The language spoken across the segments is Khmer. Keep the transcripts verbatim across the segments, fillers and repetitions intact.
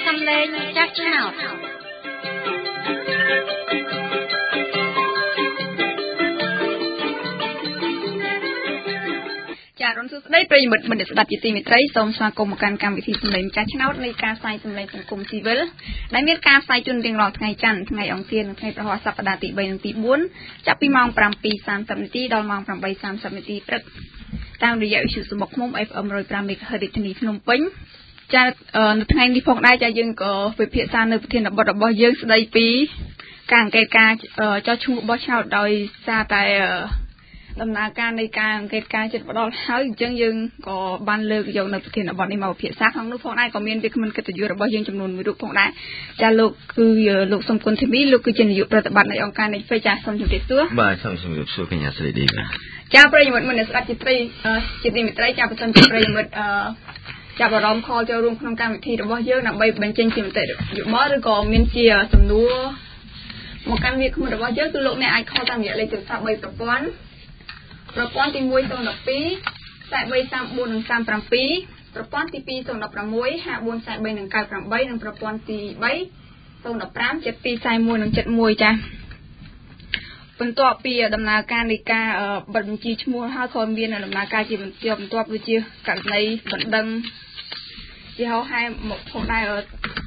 សំឡេងចាស់ឆ្នោតចារំសួស្ដីប្រិយមិត្តបណ្ឌិតស្ដាប់ជាទីមេត្រីសូមស្វាគមន៍មកកាន់កម្មវិធីសំឡេងចាស់ឆ្នោតនៃការផ្សាយសំឡេងសង្គមស៊ីវិលដែលមានការផ្សាយជូនរៀងរាល់ថ្ងៃច័ន្ទថ្ងៃអង្គារនិងថ្ងៃប្រហ័សសប្តាហ៍ទីបីនិងទីបួនចាប់ពីម៉ោង ប្រាំពីរសាមសិប នាទីដល់ម៉ោង ប្រាំបីសាមសិប នាទីព្រឹកតាមរយៈវិទ្យុសំបុកឃុំ เอฟ เอ็ม một trămห้า MHz រាជធានីភ្នំពេញចានៅថ្ងៃនេះផងដែរចាយើងក៏ពិភាក្សានៅប្រធានបទរបស់យើងស្ដីពីការអង្កេតការចោះឈ្មោះបោះឆ្នោតដោយសារតែដំណើរការនៃការអង្កេតការចិត្តផ្ដាល់ហើយអញ្ចឹងយើងក៏បានលើកយកនៅប្រធានបទនេះមកពិភាក្សាក្នុងនោះផងដែរក៏មានវាគ្មិនកិត្តិយសរបស់យើងចំនួនមួយរូបផងដែរចាលោកគឺលោកសំគុណធីមីលោកគឺជានាយកប្រតិបត្តិនៃអង្គការនេះពេចាសូមជម្រាបសួរបាទសូមជម្រាបសួរកញ្ញាស្រីឌីបាទចាប្រិយមិត្តមនស្ដាប់ជាត្រីជាទីមេត្រីចាប្រសិនជាប្រិយមិត្តអឺចាប់អារម្មណ៍ខលចូលរួមក្នុងកម្មវិធីរបស់យើងដើម្បីបញ្ចេញជាមតិយោបល់ឬក៏មានជាសំណួរមកកាន់វាគ្មិនរបស់យើងគឺលោកអ្នកអាចខលតាមរយៈលេខទូរស័ព្ទបីប្រព័ន្ធប្រព័ន្ធទីមួយ ศูนย์ หนึ่ง ពីរ สี่ បី สาม បួន និង สาม เจ็ด ប្រព័ន្ធទីពីរ ศูนย์ หนึ่ง หก ห้า បួន สี่ បី និង เก้า แปด និងប្រព័ន្ធទីបី ศูนย์ หนึ่ง ห้า เจ็ด ពីរ สี่ មួយ និង เจ็ด មួយចាបន្ទាប់ពីដំណើរការនៃការបិទបញ្ជីឈ្មោះហើយក៏មានដំណើរការជាបន្ទាប់បន្ទាប់ដូចជាករណីបណ្ដឹងជាហោហែមកផងដែរអឺ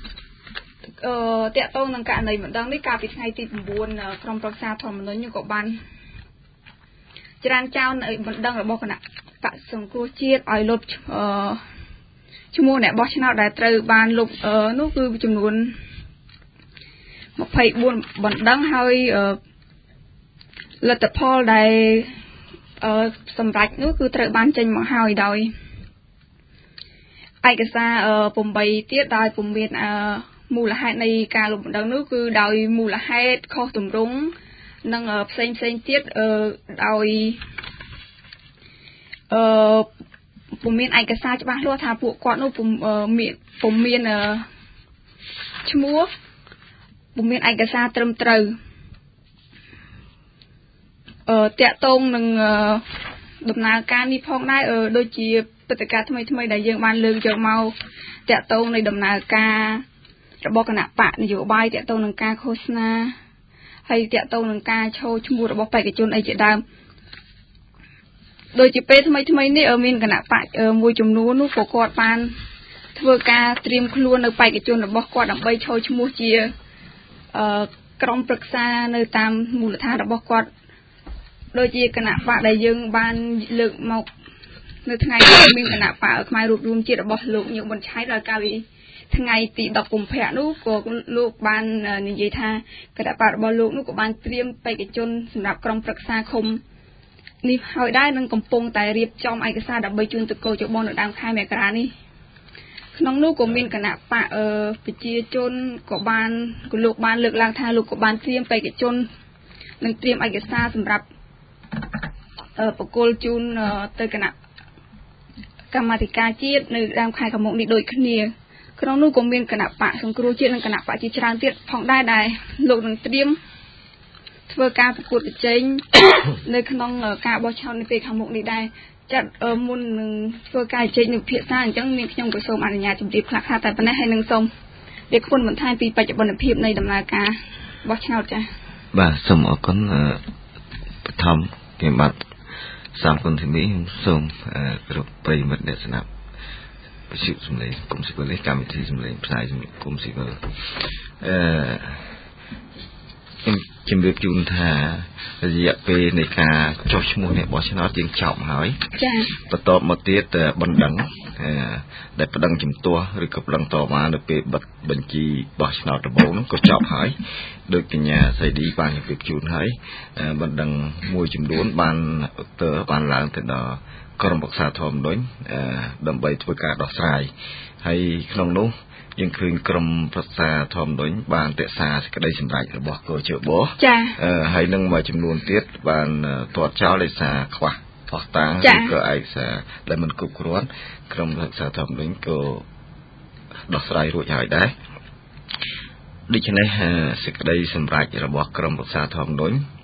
តាក់ទងនឹងករណីបណ្ដឹងនេះកាលពីថ្ងៃទី៩ក្រុមប្រឹក្សាធម្មនុញ្ញក៏បានច្រានចោលនៅបណ្ដឹងរបស់គណៈបក្សសង្គ្រោះជាតិឲ្យលុបអឺឈ្មោះអ្នកបោះឆ្នោតដែលត្រូវបានលុបនោះគឺចំនួនម្ភៃបួនបណ្ដឹងហើយលទ្ធផលដែលអឺសម្រាប់នោះគឺត្រូវបានចេញមកហើយដោយឯកសារអឺeightទៀតដោយពុំមានអឺមូលហេតុនៃការលុបបណ្ដឹងនោះគឺដោយមូលហេតុខុសទម្រង់និងផ្សេងផ្សេងទៀតអឺដោយអឺពុំមានឯកសារច្បាស់លាស់ថាពួកគាត់នោះពុំមានពុំមានឈ្មោះពុំមានឯកសារត្រឹមត្រូវអឺតាក់ទងនឹងដំណើរការនេះផងដែរដូចជាព្រឹត្តិការណ៍ថ្មីថ្មីដែលយើងបានលើកយកមកតាក់ទងនៃដំណើរការរបស់គណៈបកនយោបាយតាក់ទងនឹងការឃោសនាហើយតាក់ទងនឹងការឈរឈ្មោះរបស់បេក្ខជនអីជាដើមដូចជាពេលថ្មីថ្មីនេះមានគណៈបកមួយចំនួននោះក៏គាត់បានធ្វើការត្រៀមខ្លួននៅបេក្ខជនរបស់គាត់ដើម្បីឈរឈ្មោះជាអឺក្រុមប្រឹក្សានៅតាមមូលដ្ឋានរបស់គាត់ដូចជាគណៈបកដែលយើងបានលើកមកនៅថ្ងៃនេះមានគណៈបកខ្មែររួបរวมជាតិរបស់លោកញោមប៊ុនឆៃដល់កាលពីថ្ងៃទីដប់កុម្ភៈនោះក៏លោកបាននិយាយថាគណៈបករបស់លោកនោះក៏បានត្រៀមបេក្ខជនសម្រាប់ក្រុមប្រឹក្សាឃុំនេះហើយដែរនឹងកំពុងតែរៀបចំឯកសារដើម្បីជូនទៅកោជបនៅដើមខែមករានេះក្នុងនោះក៏មានគណៈបកប្រជាជនក៏បានក៏លោកបានលើកឡើងថាលោកក៏បានត្រៀមបេក្ខជននិងត្រៀមឯកសារសម្រាប់បកគលជូនទៅគណៈកម្មាធិការជាតិនៅដើមខែខាងមុខនេះដូចគ្នាក្នុងនោះក៏មានគណៈបកសង្គ្រោះជាតិនិងគណៈបកជាច្រើនទៀតផងដែរដែលលោកនឹងត្រៀមធ្វើការប្រកួតប្រជែងនៅក្នុងការបោះឆ្នោតនៅពេលខាងមុខនេះដែរចាត់មុននឹងធ្វើការជែកនៅភាសាអញ្ចឹងមានខ្ញុំក៏សូមអនុញ្ញាតជម្រាបខ្លះៗតែប៉ុណ្ណេះហើយនឹងសូមវាគ្មិនបន្ថែមពីបច្ចុប្បន្នភាពនៃដំណើរការបោះឆ្នោតចា៎បាទសូមអរគុណបឋមគេបាទសំគុណធីមីសូមគ្រប់ប្រិយមិត្តអ្នកស្ដាប់វិទ្យុសំឡេងគុំស៊ីវិលកម្មវិធីសំឡេងផ្សាយគុំស៊ីវិលអឺខ្ញុំជំរាបជូនថារយៈពេលនៃការចុះឈ្មោះអ្នកបោះឆ្នោតយើងចប់ហើយចា៎បន្ទាប់មកទៀតបណ្ដឹងដែលបណ្ដឹងជំទាស់ឬក៏បណ្ដឹងតវ៉ានៅពេលបិទបញ្ជីបោះឆ្នោតដំបូងនោះក៏ចប់ហើយដោយកញ្ញាសៃឌីបានជម្រាបជូនហើយបណ្ដឹងមួយចំនួនបានឧត្តរបានឡើងទៅដល់ក្រុមប្រឹក្សាធម្មនុញ្ញដើម្បីធ្វើការដោះស្រាយហើយក្នុងនោះយើងឃើញក្រុមប្រឹក្សាធម្មនុញ្ញបានរក្សាសេចក្តីសម្រេចរបស់កោជបចា៎ហើយនឹងមួយចំនួនទៀតបានទាត់ចោលដោយសារខ្វះផុសតាងឬក៏ឯកសារដែលមិនគ្រប់គ្រាន់ក្រុមប្រឹក្សាធម្មនុញ្ញក៏ដោះស្រាយរួចហើយដែរដូច្នេះសេចក្តីសម្រេចរបស់ក្រុមប្រឹក្សាធម្មនុញ្ញ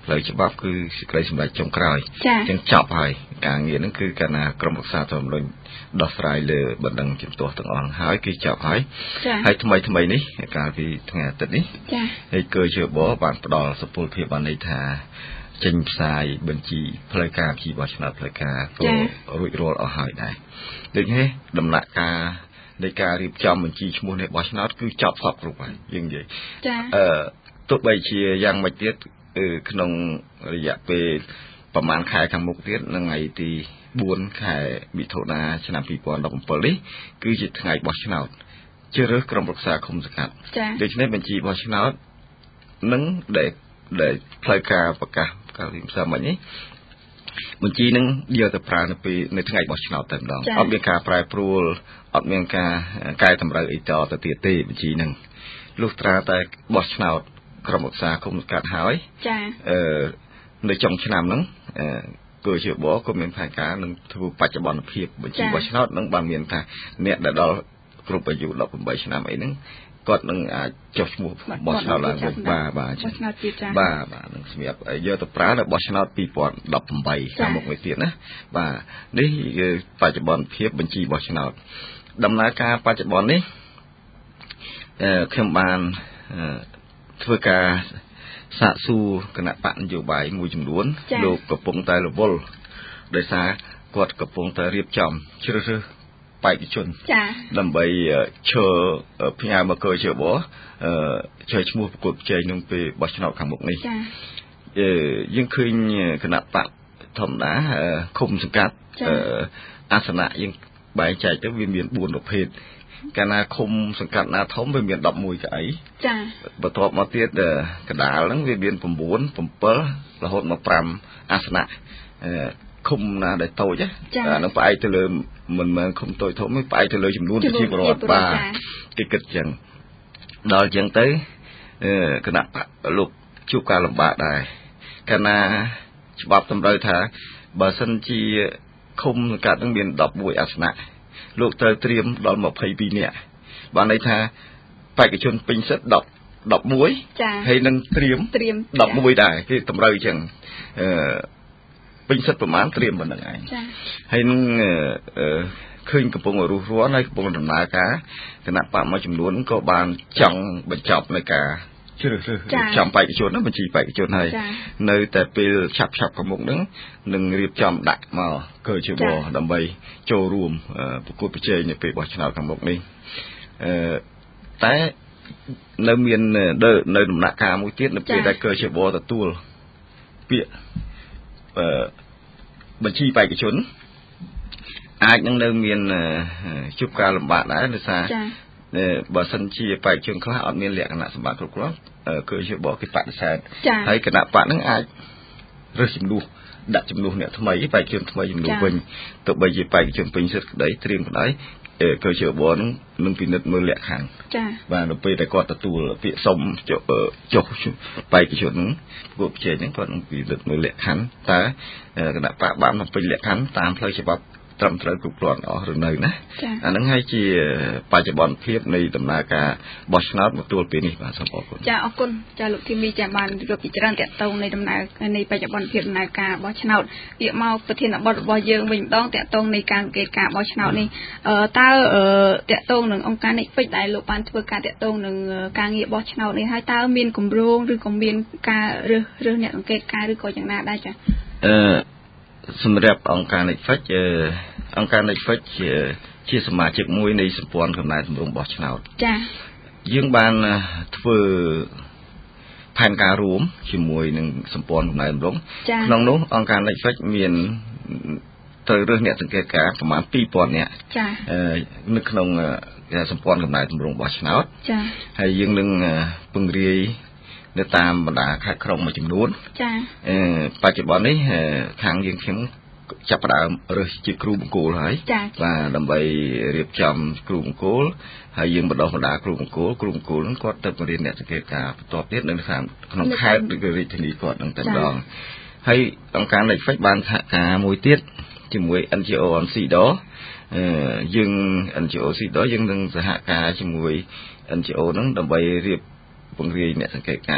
ផ្លូវច្បាប់គឺសេចក្តីសម្រេចចុងក្រោយចឹងចប់ហើយការងារហ្នឹងគឺកាលណាក្រុមប្រឹក្សាធម្មនុញ្ញដោះស្រាយលើបណ្ដឹងជំទាស់ទាំងអស់ហើយគឺចប់ហើយហើយថ្មីថ្មីនេះកាលពីថ្ងៃអាទិត្យនេះហើយគឺជបបានផ្ដល់សុពលភាពបានន័យថាចេញផ្សាយបញ្ជីផ្លូវការជីបោះឆ្នោតផ្លូវការក៏រួចរាល់អស់ហើយដែរដូចនេះដំណាក់កាលនៃការរៀបចំបញ្ជីឈ្មោះនៃបោះឆ្នោតគឺចប់សពគ្រប់ហើយយើងនិយាយអឺទោះបីជាយ៉ាងម៉េចទៀតក្នុងរយៈពេលប្រហែលខែខាងមុខទៀតនៅថ្ងៃទីបួនខែមិថុនាឆ្នាំពីរពាន់ដប់ប្រាំនេះគឺជាថ្ងៃបោះឆ្នោតជ្រើសរើសក្រុមប្រឹក្សាឃុំសង្កាត់ដូច្នេះបញ្ជីបោះឆ្នោតនឹងដែលដែលផ្លូវការប្រកាសកាលពីម្សិលមិញនេះបញ្ជីនឹងយកទៅប្រើនៅពេលនៅថ្ងៃបោះឆ្នោតតែម្ដងអត់មានការប្រែប្រួលអត់មានការកែតម្រូវអីតទៅទៀតទេបញ្ជីនឹងលុះត្រាតែបោះឆ្នោតក្រុមប្រឹក្សាគុំកាត់ហើយចាអឺនៅចុងឆ្នាំហ្នឹងអឺគូជាបក៏មានផែនការនឹងធ្វើបច្ចុប្បន្នភាពបញ្ជីបោះឆ្នោតនឹងបានមានថាអ្នកដែលដល់គ្រប់អាយុដប់ប្រាំបីឆ្នាំអីហ្នឹងគាត់នឹងអាចចុះឈ្មោះបោះឆ្នោតឡើងវិញបាទបាទបោះឆ្នោតទៀតចាបាទបាទនឹងសម្រាប់យកទៅប្រើនៅបោះឆ្នោតពីរពាន់ដប់ប្រាំបីខាងមុខនេះទៀតណាបាទនេះគឺបច្ចុប្បន្នភាពបញ្ជីបោះឆ្នោតដំណើរការបច្ចុប្បន្ននេះអឺខ្ញុំបានធ្វើការសាកសួរគណៈបកនយោបាយមួយចំនួនលោកកំពុងតែរវល់ដោយសារគាត់កំពុងតែរៀបចំជ្រើសរើសបេក្ខជនចា៎ដើម្បីឈើផ្ញើមកកោជបអឺជួយឈ្មោះប្រកួតប្រជែងនឹងពេលបោះឆ្នោតខាងមុខនេះចា៎យើងឃើញគណៈបកធម្មតាឃុំសង្កាត់អាសនៈយើងបែងចែកទៅវាមានបួនប្រភេទកាលណាឃុំសង្កាត់ណាធំវាមានដប់មួយកៅអីចា៎បន្ទាប់មកទៀតកណ្ដាលហ្នឹងវាមាន៩ 7រហូតមកប្រាំអាសនៈឃុំណាដែលតូចអានឹងផ្អែកទៅលើមិនមែនឃុំតូចធំទេផ្អែកទៅលើចំនួនប្រជាពលរដ្ឋបាទគេគិតចឹងដល់ចឹងទៅគណៈលោកជួបការលំបាកដែរកាលណាច្បាប់តម្រូវថាបើសិនជាឃុំសង្កាត់នឹងមានដប់មួយអាសនៈលោកត្រូវត្រៀមដល់ម្ភៃពីរនាក់បានន័យថាបេក្ខជនពេញសិទ្ធិដប់មួយហើយនឹងត្រៀមដប់មួយដែរគេតម្រូវចឹងអឺពេញសិទ្ធិប្រមាណត្រៀមប៉ុណ្្នឹងឯងហើយនឹងឃើញកំពុងរស់រានហើយកំពុងដំណើរការគណៈបកមួយចំនួនក៏បានចង់បញ្ចប់នៃការជ្រើសរើសចំបេក្ខជនហ្នឹងបញ្ជីបេក្ខជនហើយនៅតែពេលឆាប់ឆាប់ខាងមុខហ្នឹងនឹងរៀបចំដាក់មកកើជាបដើម្បីចូលរួមប្រកួតប្រជែងនៅពេលបោះឆ្នោតខាងមុខនេះអឺតែនៅមាននៅដំណាក់កាលមួយទៀតនៅពេលដែលកើជាបទទួលពាក្យអឺបញ្ជីបេក្ខជនអាចនឹងនៅមានជួបការលំបាកដែរដោយសារបើសិនជាបេក្ខជនខ្លះអត់មានលក្ខណៈសម្បត្តិគ្រប់គ្រាន់គឺជាបកគេបដិសេធហើយគណៈបកហ្នឹងអាចរើសចំនួនដាក់ចំនួនអ្នកថ្មីបេក្ខជនថ្មីចំនួនវិញទោះបីជាបេក្ខជនពេញសិទ្ធិក្តីត្រៀមក្តីគឺជាបកហ្នឹងនឹងពិនិត្យមើលលក្ខខណ្ឌចា៎បាទនៅពេលដែលគាត់ទទួលពាក្យសុំចុះចុះបេក្ខជនហ្នឹងពួកប្រជែងហ្នឹងគាត់នឹងពិនិត្យមើលលក្ខខណ្ឌតើគណៈបកបានបំពេញលក្ខខណ្ឌតាមផ្លូវច្បាប់ត្រឹមត្រូវគ្រប់គ្រាន់អស់ឬនៅណាអាហ្នឹងហើយជាបច្ចុប្បន្នភាពនៃដំណើរការបោះឆ្នោតមកទល់ពេលនេះបាទសូមអរគុណចាអរគុណចាលោកធីមីចាបានរៀបពីច្រើនតកតងនៃដំណើរនៃបច្ចុប្បន្នភាពដំណើរការបោះឆ្នោតងាកមកប្រធានបទរបស់យើងវិញម្ដងតកតងនៃការអង្កេតការបោះឆ្នោតនេះតើតកតងនឹងអង្គការ Netflix ដែលលោកបានធ្វើការតកតងនឹងការងារបោះឆ្នោតនេះហើយតើមានគម្រោងឬក៏មានការរើសរើសអ្នកអង្កេតការឬក៏យ៉ាងណាដែរចាអឺសម្រាប់អង្គការ Netflix អង្គការ Netflix ជាសមាជិកមួយនៃសម្ព័ន្ធកំណែតម្រង់បោះឆ្នោតចា៎យើងបានធ្វើផែនការរួមជាមួយនឹងសម្ព័ន្ធកំណែតម្រង់ក្នុងនោះអង្គការ Netflix មានត្រូវរើសអ្នកសង្កេតការណ៍ប្រមាណពីរពាន់នាក់ចា៎នៅក្នុងសម្ព័ន្ធកំណែតម្រង់បោះឆ្នោតចា៎ហើយយើងនឹងពង្រាយនៅតាមបណ្ដាខេត្តក្រុងមួយចំនួនចា៎អឺបច្ចុប្បន្ននេះខាងយើងខ្ញុំចាប់ផ្ដើមរើសជាគ្រូបង្គោលហើយបាទដើម្បីរៀបចំគ្រូបង្គោលហើយយើងបណ្ដុះបណ្ដាលគ្រូបង្គោលគ្រូបង្គោលហ្នឹងគាត់ទៅបរៀនអ្នកសង្កេតការណ៍បន្ទាប់ទៀតនៅខាងក្នុងខេត្តឬរាជធានីគាត់នឹងតែម្ដងហើយអង្គការ Netflix បានសហការមួយទៀតជាមួយ en gi o អនស៊ីដអឺយើង en gi o ស៊ីដយើងនឹងសហការជាមួយ en gi o ហ្នឹងដើម្បីរៀបពង្រាយអ្នកសង្កេតការណ៍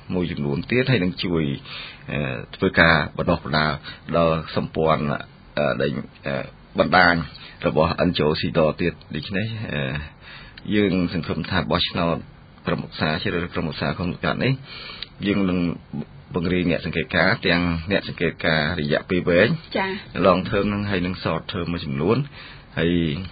មួយចំនួនទៀតហើយនឹងជួយធ្វើការបណ្ដុះបណ្ដាលដល់សម្ព័ន្ធដែលបណ្ដាញរបស់ en จี โอ ซี ដ ទៀតដូច្នេះយើងសង្ឃឹមថាបោះឆ្នោតក្រុមប្រឹក្សាជ្រើសរើសក្រុមប្រឹក្សាក្នុងកាលនេះយើងនឹងបង្រៀនអ្នកសង្កេតការណ៍ទាំងអ្នកសង្កេតការណ៍រយៈពេលវែងចា long term នឹងហើយនឹង short term មួយចំនួនហើយ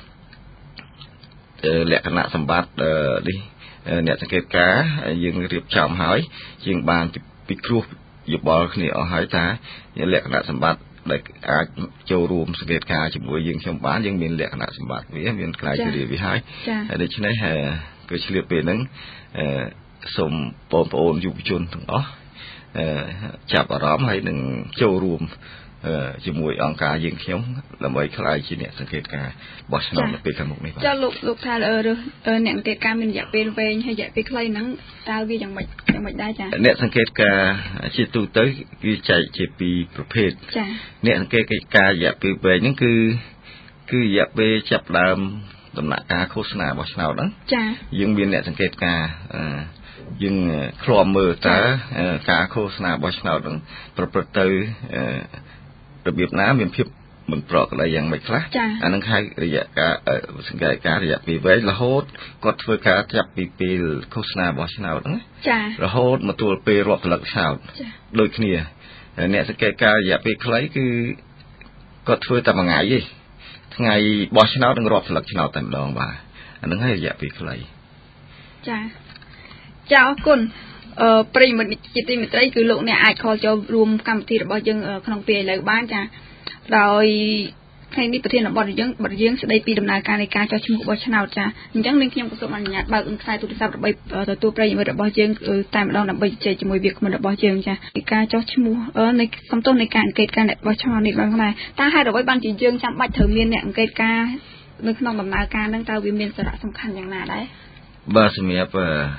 លក្ខណៈសម្បត្តិនេះអ្នកសង្កេតការណ៍យើងរៀបចំហើយយើងបានពិគ្រោះយោបល់គ្នាអស់ហើយថាលក្ខណៈសម្បត្តិដែលអាចចូលរួមសង្កេតការណ៍ជាមួយយើងខ្ញុំបានយើងមានលក្ខណៈសម្បត្តិវាមានខ្លាយទៅវាហើយហើយដូច្នេះគឺឆ្លៀតពេលហ្នឹងសូមបងប្អូនយុវជនទាំងអស់ចាប់អារម្មណ៍ហើយនឹងចូលរួមជាមួយអង្គការយើងខ្ញុំដើម្បីខ្លាយជាអ្នកសង្កេតការបោះឆ្នោតនៅពេលខាងមុខនេះបាទចាលោកលោកថាអ្នកសង្កេតការមានរយៈពេលវែងហើយរយៈពេលខ្លីហ្នឹងតើវាយ៉ាងម៉េចយ៉ាងម៉េចដែរចាអ្នកសង្កេតការជាទូទៅគឺចែកជាពីរប្រភេទចាអ្នកសង្កេតការរយៈពេលវែងហ្នឹងគឺគឺរយៈពេលចាប់ដើមដំណាក់កាលឃោសនាបោះឆ្នោតហ្នឹងចាយើងមានអ្នកសង្កេតការយើងឃ្លាំមើលតើការឃោសនាបោះឆ្នោតនឹងប្រព្រឹត្តទៅរបៀបណាមានភាពមិនប្រក្រតីយ៉ាងម៉េចខ្លះអានឹងហៅរយៈកាលសង្កេតការរយៈពេលវែងរហូតគាត់ធ្វើការចាប់ពីពេលឃោសនាបោះឆ្នោតហ្នឹងចារហូតមកទល់ពេលរាប់ផលិតឆ្នោតដូចគ្នាអ្នកសង្កេតការរយៈពេលខ្លីគឺគាត់ធ្វើតែមួយថ្ងៃទេថ្ងៃបោះឆ្នោតនឹងរាប់ផលិតឆ្នោតតែម្ដងបាទអានឹងហៅរយៈពេលខ្លីចាចាអរគុណអឺប្រិយមិត្តជាទីមេត្រីគឺលោកអ្នកអាចខលចូលរួមកម្មវិធីរបស់យើងក្នុងពេលឥឡូវបានចាដោយថ្ងៃនេះប្រធានបទយើងបទយើងស្ដីពីដំណើរការនៃការចោះឈ្មោះបោះឆ្នោតចាអញ្ចឹងនាងខ្ញុំក៏សូមអនុញ្ញាតបើកខ្សែទូរស័ព្ទដើម្បីទទួលប្រិយមិត្តរបស់យើងតែម្ដងដើម្បីជជែកជាមួយវាគ្មិនរបស់យើងចាពីការចោះឈ្មោះនៃសំទោសនៃការអង្កេតការអ្នកបោះឆ្នោតនេះដល់ដែរតើហេតុអ្វីបានជាយើងចាំបាច់ត្រូវមានអ្នកអង្កេតការនៅក្នុងដំណើរការហ្នឹងតើវាមានសារៈសំខាន់យ៉ាងណាដែរបាទសម្រាប់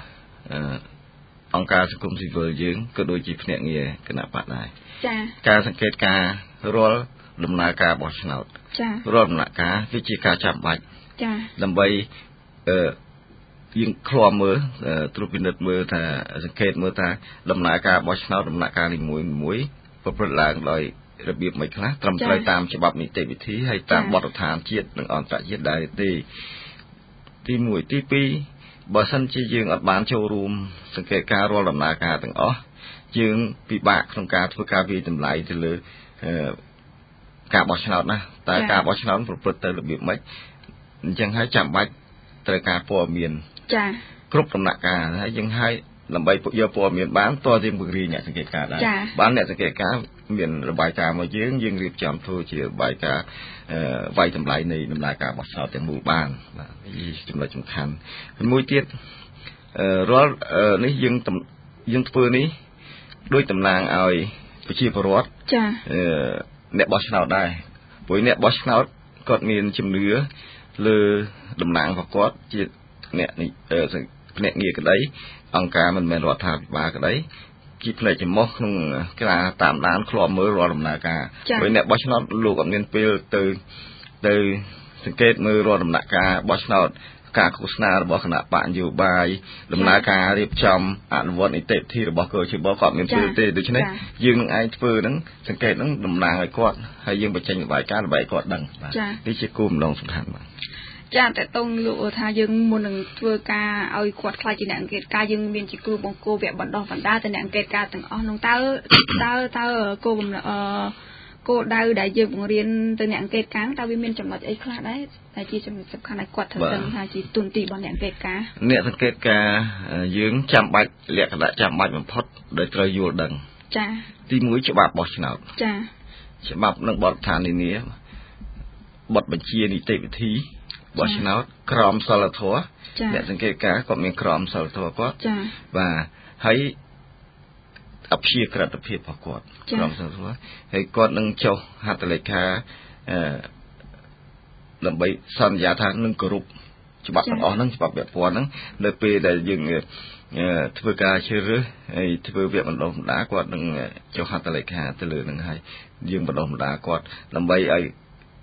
អង្គការសង្គមស៊ីវិលយើងក៏ដូចជាភ្នាក់ងារគណៈបកដែរចា៎ការសង្កេតការរាល់ដំណើរការបោះឆ្នោតចា៎រាល់ដំណាក់កាលគឺជាការចាំបាច់ចា៎ដើម្បីអឺយើងឃ្លាំមើលត្រួតពិនិត្យមើលថាសង្កេតមើលថាដំណើរការបោះឆ្នោតដំណាក់កាលនីមួយមួយប្រព្រឹត្តឡើងដោយរបៀបមិនខ្លះត្រឹមត្រូវតាមច្បាប់នីតិវិធីហើយតាមបទដ្ឋានជាតិនិងអន្តរជាតិដែរទេទីមួយទីពីរបើសិនជាយើងអត់បានចូលរួមសង្កេតការរាល់ដំណើរការទាំងអស់យើងពិបាកក្នុងការធ្វើការវិតម្លៃទៅលើការបោះឆ្នោតណាតើការបោះឆ្នោតប្រព្រឹត្តទៅរបៀបម៉េចអញ្ចឹងហើយចាំបាច់ត្រូវការព័ត៌មានចាគ្រប់ដំណាក់កាលហើយយើងហើយដើម្បីយកព័ត៌មានបានតើយើងបង្រៀនអ្នកសង្កេតការដែរបានអ្នកសង្កេតការមានរបាយការណ៍មកយើងយើងរៀបចំធ្វើជារបាយការណ៍វាយតម្លៃនៃដំណើរការបោះឆ្នោតទាំងមូលបានបាទនេះចំណុចសំខាន់មួយទៀតរាល់នេះយើងយើងធ្វើនេះដោយតំណាងឲ្យប្រជាពលរដ្ឋចាអ្នកបោះឆ្នោតដែរព្រោះអ្នកបោះឆ្នោតគាត់មានជំនឿលើតំណាងរបស់គាត់ជាអ្នកភ្នាក់ងារក្តីអង្គការមិនមែនរដ្ឋាភិបាលក្តីជាផ្នែកចំោះក្នុងការតាមដានឃ្លាំមើលរាល់ដំណើរការព្រោះអ្នកបោះឆ្នោតលោកអត់មានពេលទៅទៅសង្កេតមើលរាល់ដំណាក់ការបោះឆ្នោតការឃោសនារបស់គណៈបកនយោបាយដំណើរការរៀបចំអនុវត្តនីតិវិធីរបស់កោជបគាត់មានពេលទេដូច្នេះយើងនឹងអាចធ្វើហ្នឹងសង្កេតហ្នឹងតំណាងឲ្យគាត់ហើយយើងបញ្ចេញរបាយការណ៍ដើម្បីឲ្យគាត់ដឹងបាទនេះជាគោលបំណងសំខាន់បាទចាតើតងលោកថាយើងមុននឹងធ្វើការឲ្យគាត់ខ្លាចជាអ្នកអង្កេតការយើងមានជាគ្រូបង្គោលវគ្គបណ្ដុះបណ្ដាលទៅអ្នកអង្កេតការទាំងអស់នោះតើតើតើគោលបំណងអឺគោលដៅដែលយើងបង្រៀនទៅអ្នកអង្កេតការតើវាមានចំណុចអីខ្លះដែរតែជាចំណុចសំខាន់ឲ្យគាត់ត្រូវដឹងថាជាទុនទីរបស់អ្នកអង្កេតការអ្នកអង្កេតការយើងចាំបាច់លក្ខណៈចាំបាច់បំផុតដែលត្រូវយល់ដឹងចាទីមួយច្បាប់បោះឆ្នោតចាច្បាប់និងបទដ្ឋាននានាបទបញ្ជានីតិវិធីបោះឆ្នោតក្រមសីលធម៌អ្នកសង្កេតការគាត់មានក្រមសីលធម៌គាត់ចាបាទហើយអព្យាក្រឹតភាពរបស់គាត់ក្រមសីលធម៌ហើយគាត់នឹងចុះហត្ថលេខាអឺដើម្បីសន្យាថានឹងគោរពច្បាប់ទាំងអស់ហ្នឹងច្បាប់ពាក់ព័ន្ធហ្នឹងនៅពេលដែលយើងធ្វើការជ្រើសរើសហើយធ្វើវគ្គបណ្ដុះបណ្ដាលគាត់នឹងចុះហត្ថលេខាទៅលើហ្នឹងហើយយើងបណ្ដុះបណ្ដាលគាត់ដើម្បីឲ្យ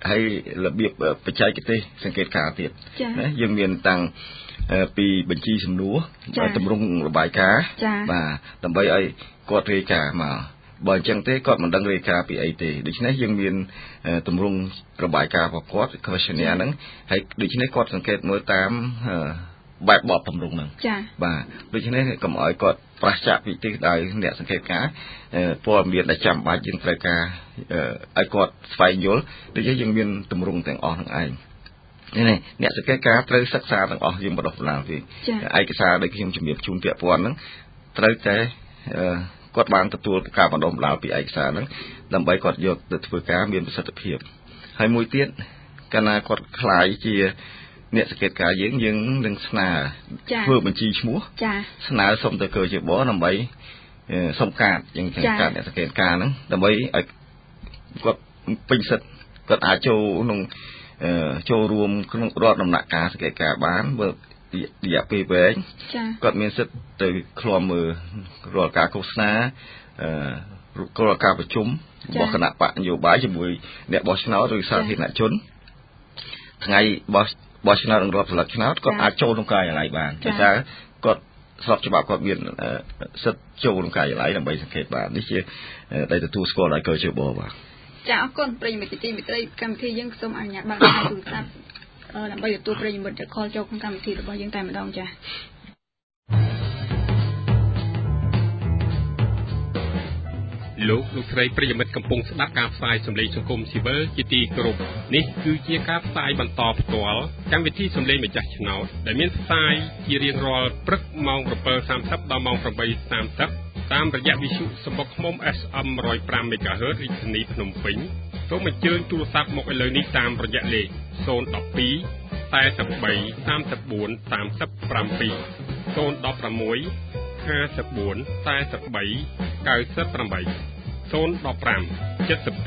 ហើយរបៀបបច្ចេកទេស សង្កេតការណ៍ទៀតណាយើងមានតាំងពីបញ្ជីសំណួរតម្រង់របាយការណ៍បាទដើម្បីឲ្យគាត់រាយការណ៍មកបើអញ្ចឹងទេគាត់មិនដឹងរាយការណ៍ពីអីទេដូច្នេះយើងមានតម្រង់របាយការណ៍របស់គាត់ questionnaire ហ្នឹងហើយដូច្នេះគាត់សង្កេតមើលតាមបែបបទតម្រង់ហ្នឹងបាទដូច្នេះកុំឲ្យគាត់ប្រឆាចពីទីដោយអ្នកសង្កេតការណ៍ព័ត៌មានដែលចាំបាច់យើងត្រូវការឲ្យគាត់ស្វែងយល់ដូចជាយើងមានតម្រង់ទាំងអស់ហ្នឹងឯងនេះអ្នកសង្កេតការណ៍ត្រូវសិក្សាទាំងអស់យើងបដិបត្តិពីឯកសារដែលខ្ញុំជំរាបជូនពាក់ព័ន្ធហ្នឹងត្រូវតែគាត់បានទទួលការបណ្ដុះបណ្ដាលពីឯកសារហ្នឹងដើម្បីគាត់យកទៅធ្វើការមានប្រសិទ្ធភាពហើយមួយទៀតកាលណាគាត់ខ្លាយជាអ្នកសង្កេតការណ៍យើងយើងនឹងស្នើធ្វើបញ្ជីឈ្មោះស្នើសុំទៅកើជាបដើម្បីសុំកាតយើងចង់កាតអ្នកសង្កេតការណ៍ហ្នឹងដើម្បីឲ្យគាត់ពេញសិទ្ធិគាត់អាចចូលក្នុងចូលរួមក្នុងរដ្ឋដំណាក់កាលសង្កេតការណ៍បានបើរយៈពេលវែងគាត់មានសិទ្ធិទៅឃ្លាំមើលរាល់ការឃោសនារាល់ការប្រជុំរបស់គណៈបកនយោបាយជាមួយអ្នកបោះឆ្នោតឬសាធារណជនថ្ងៃបោះបោះឆ្នោតនឹងរាប់ស្លឹកឆ្នោតគាត់អាចចូលក្នុងការិយាល័យបានដោយសារគាត់ស្របច្បាប់គាត់មានសិទ្ធិចូលក្នុងការិយាល័យដើម្បីសង្កេតបាននេះជាដែលទទួលស្គាល់ដោយកើជបបាទចាអរគុណប្រិយមិត្តទីមិត្តកម្មវិធីយើងសូមអនុញ្ញាតបើកទូរស័ព្ទដើម្បីទទួលប្រិយមិត្តខលចូលក្នុងកម្មវិធីរបស់យើងតែម្ដងចាលោកលោកស្រីប្រិយមិត្តកំពុងស្ដាប់ការផ្សាយសម្លេងសង្គមស៊ីវិលជាទីគោរពនេះគឺជាការផ្សាយបន្តផ្ទាល់កម្មវិធីសម្លេងម្ចាស់ឆ្នោតដែលមានផ្សាយជារៀងរាល់ព្រឹកម៉ោង bảy giờ ba mươi ដល់ម៉ោង tám giờ ba mươi តាមរយៈវិទ្យុសំបុកឃ្មុំ เอส เอ็ม một trămห้า MHz រាជធានីភ្នំពេញសូមអញ្ជើញទូរស័ព្ទមកឥឡូវនេះតាមរយៈលេខ ศูนย์ หนึ่ง สอง แปด สาม สี่ สาม สี่ สาม 7 ห้า สี่ ห้า สี่ เก้า แปด สี่ เก้า แปด ศูนย์ หนึ่ง ห้า เจ็ด สอง เจ็ด สอง สี่ สี่ เจ็ด หนึ่ง ห้า เจ็ด สอง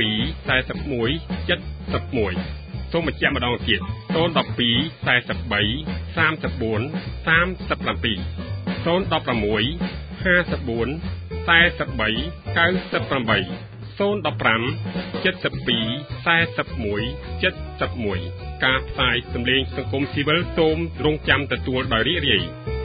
សូមបញ្ជាក់ម្ដងទៀត ศูนย์ หนึ่ง สอง แปด สาม สี่ สาม สี่ สาม สี่ เก้า แปด ศูนย์ หนึ่ง ห้า เจ็ด สอง เจ็ด สอง สี่ เก้า แปด ศูนย์ หนึ่ง ห้า เจ็ด สอง เจ็ด สอง ศูนย์ หนึ่ง ห้า เจ็ด สอง เจ็ด สอง สี่ เจ็ด สอง ការផ្សាយសម្លេងសង្គមស៊ីវិលសូមរងចាំទទួលដោយរីករាយ